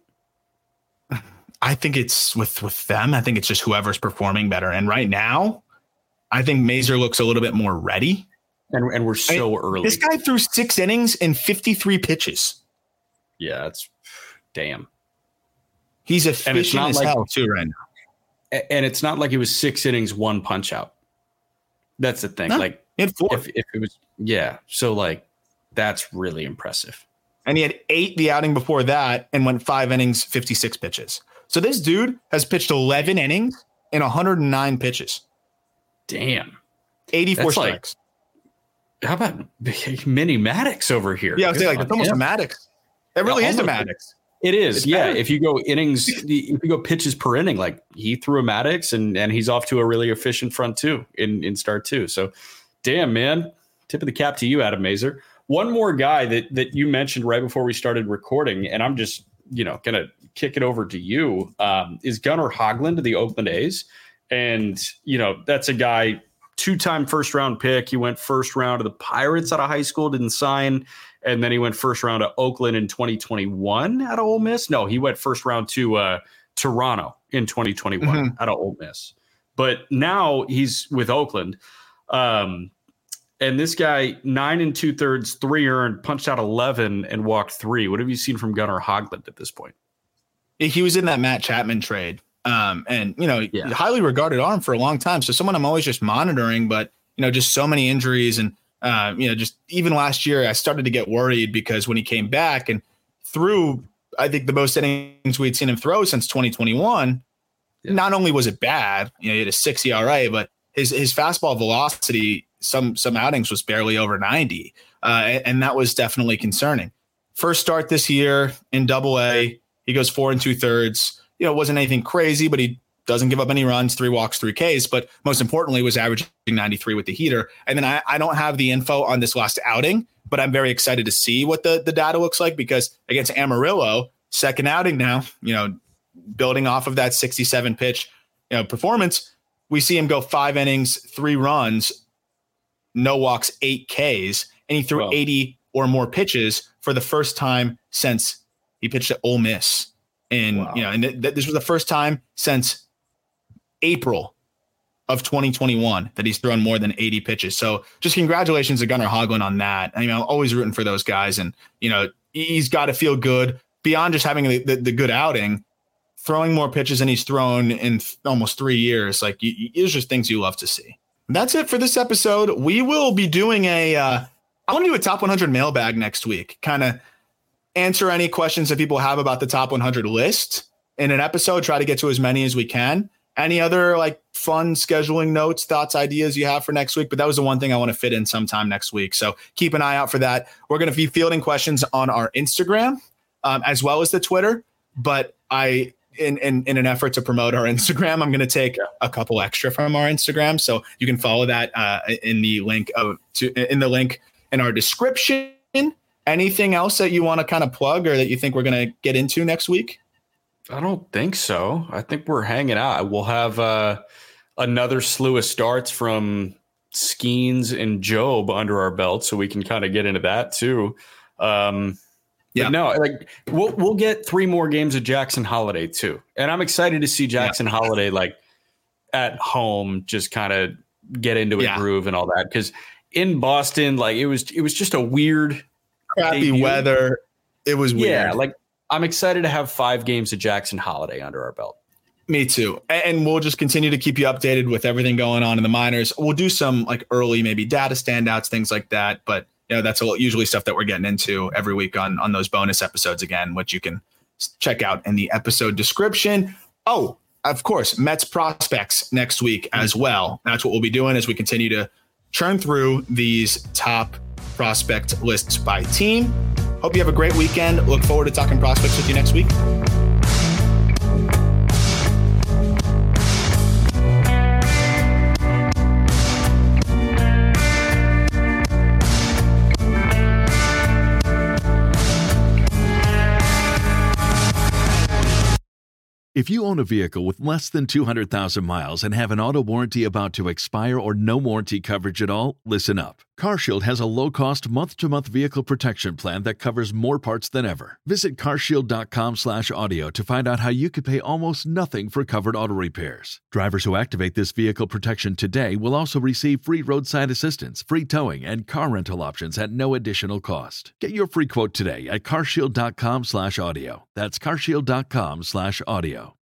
I think it's with them. I think it's just whoever's performing better. And right now, I think Mazur looks a little bit more ready. And we're so early. This guy threw 6 innings and 53 pitches. Yeah, it's damn. He's efficient as hell too right now. And it's not like it was 6 innings, 1 punch out. That's the thing. No, if it was, so that's really impressive. And he had 8 the outing before that and went 5 innings, 56 pitches. So this dude has pitched 11 innings and 109 pitches. Damn. 84 strikes. How about mini Maddox over here? Yeah, I was saying it's almost a Maddox. It really is a Maddox. It is. It's yeah. better. If you go innings, if you go pitches per inning, he threw a Maddox and he's off to a really efficient front two in start 2. So damn, man. Tip of the cap to you, Adam Mazur. One more guy that you mentioned right before we started recording, and I'm just, going to kick it over to you, is Gunnar Hoglund of the Oakland A's. And, that's a guy, 2-time first-round pick. He went first round to the Pirates out of high school, didn't sign. And then he went first round to Oakland in 2021 out of Ole Miss. No, he went first round to Toronto in 2021 out of Ole Miss. But now he's with Oakland. And this guy, 9 2/3, 3 earned, punched out 11 and walked 3. What have you seen from Gunnar Hoglund at this point? He was in that Matt Chapman trade. And, highly regarded arm for a long time. So someone I'm always just monitoring, but, just so many injuries. And, just even last year, I started to get worried because when he came back and threw, I think the most innings we'd seen him throw since 2021, not only was it bad, he had a 6 ERA, but his fastball velocity, some outings was barely over 90. And that was definitely concerning. First start this year in Double-A, he goes 4 2/3. It wasn't anything crazy, but he doesn't give up any runs, 3 walks, 3 Ks, but most importantly was averaging 93 with the heater. And then I don't have the info on this last outing, but I'm very excited to see what the data looks like because against Amarillo, second outing now, building off of that 67 pitch, performance, we see him go 5 innings, 3 runs, no walks, 8 Ks, and he threw 80 or more pitches for the first time since he pitched at Ole Miss. And, this was the first time since April of 2021 that he's thrown more than 80 pitches. So just congratulations to Gunnar Hoglund on that. I'm always rooting for those guys. And, he's got to feel good beyond just having the good outing, throwing more pitches than he's thrown in almost 3 years. It's just things you love to see. That's it for this episode. We will be doing I want to do a top 100 mailbag next week, kind of answer any questions that people have about the top 100 list. in an episode, try to get to as many as we can. Any other like fun scheduling notes, thoughts, ideas you have for next week? But that was the one thing I want to fit in sometime next week. So keep an eye out for that. We're going to be fielding questions on our Instagram as well as the Twitter. But in an effort to promote our Instagram, I'm going to take a couple extra from our Instagram. So you can follow that in the link in our description. Anything else that you want to kind of plug or that you think we're going to get into next week? I don't think so. I think we're hanging out. We'll have another slew of starts from Skeens and Job under our belt, so we can kind of get into that too. No, like we'll get 3 more games of Jackson Holiday too, and I'm excited to see Jackson Holiday like at home, just kind of get into a groove and all that. Because in Boston, like it was just a weird, crappy weather. It was weird. Yeah, like. I'm excited to have 5 games of Jackson Holiday under our belt. Me too. And we'll just continue to keep you updated with everything going on in the minors. We'll do some like early, maybe data standouts, things like that. But that's usually stuff that we're getting into every week on those bonus episodes again, which you can check out in the episode description. Oh, of course, Mets prospects next week as well. That's what we'll be doing as we continue to churn through these top prospect lists by team. Hope you have a great weekend. Look forward to talking prospects with you next week. If you own a vehicle with less than 200,000 miles and have an auto warranty about to expire or no warranty coverage at all, listen up. CarShield has a low-cost month-to-month vehicle protection plan that covers more parts than ever. Visit carshield.com/audio to find out how you could pay almost nothing for covered auto repairs. Drivers who activate this vehicle protection today will also receive free roadside assistance, free towing, and car rental options at no additional cost. Get your free quote today at carshield.com/audio. That's carshield.com/audio.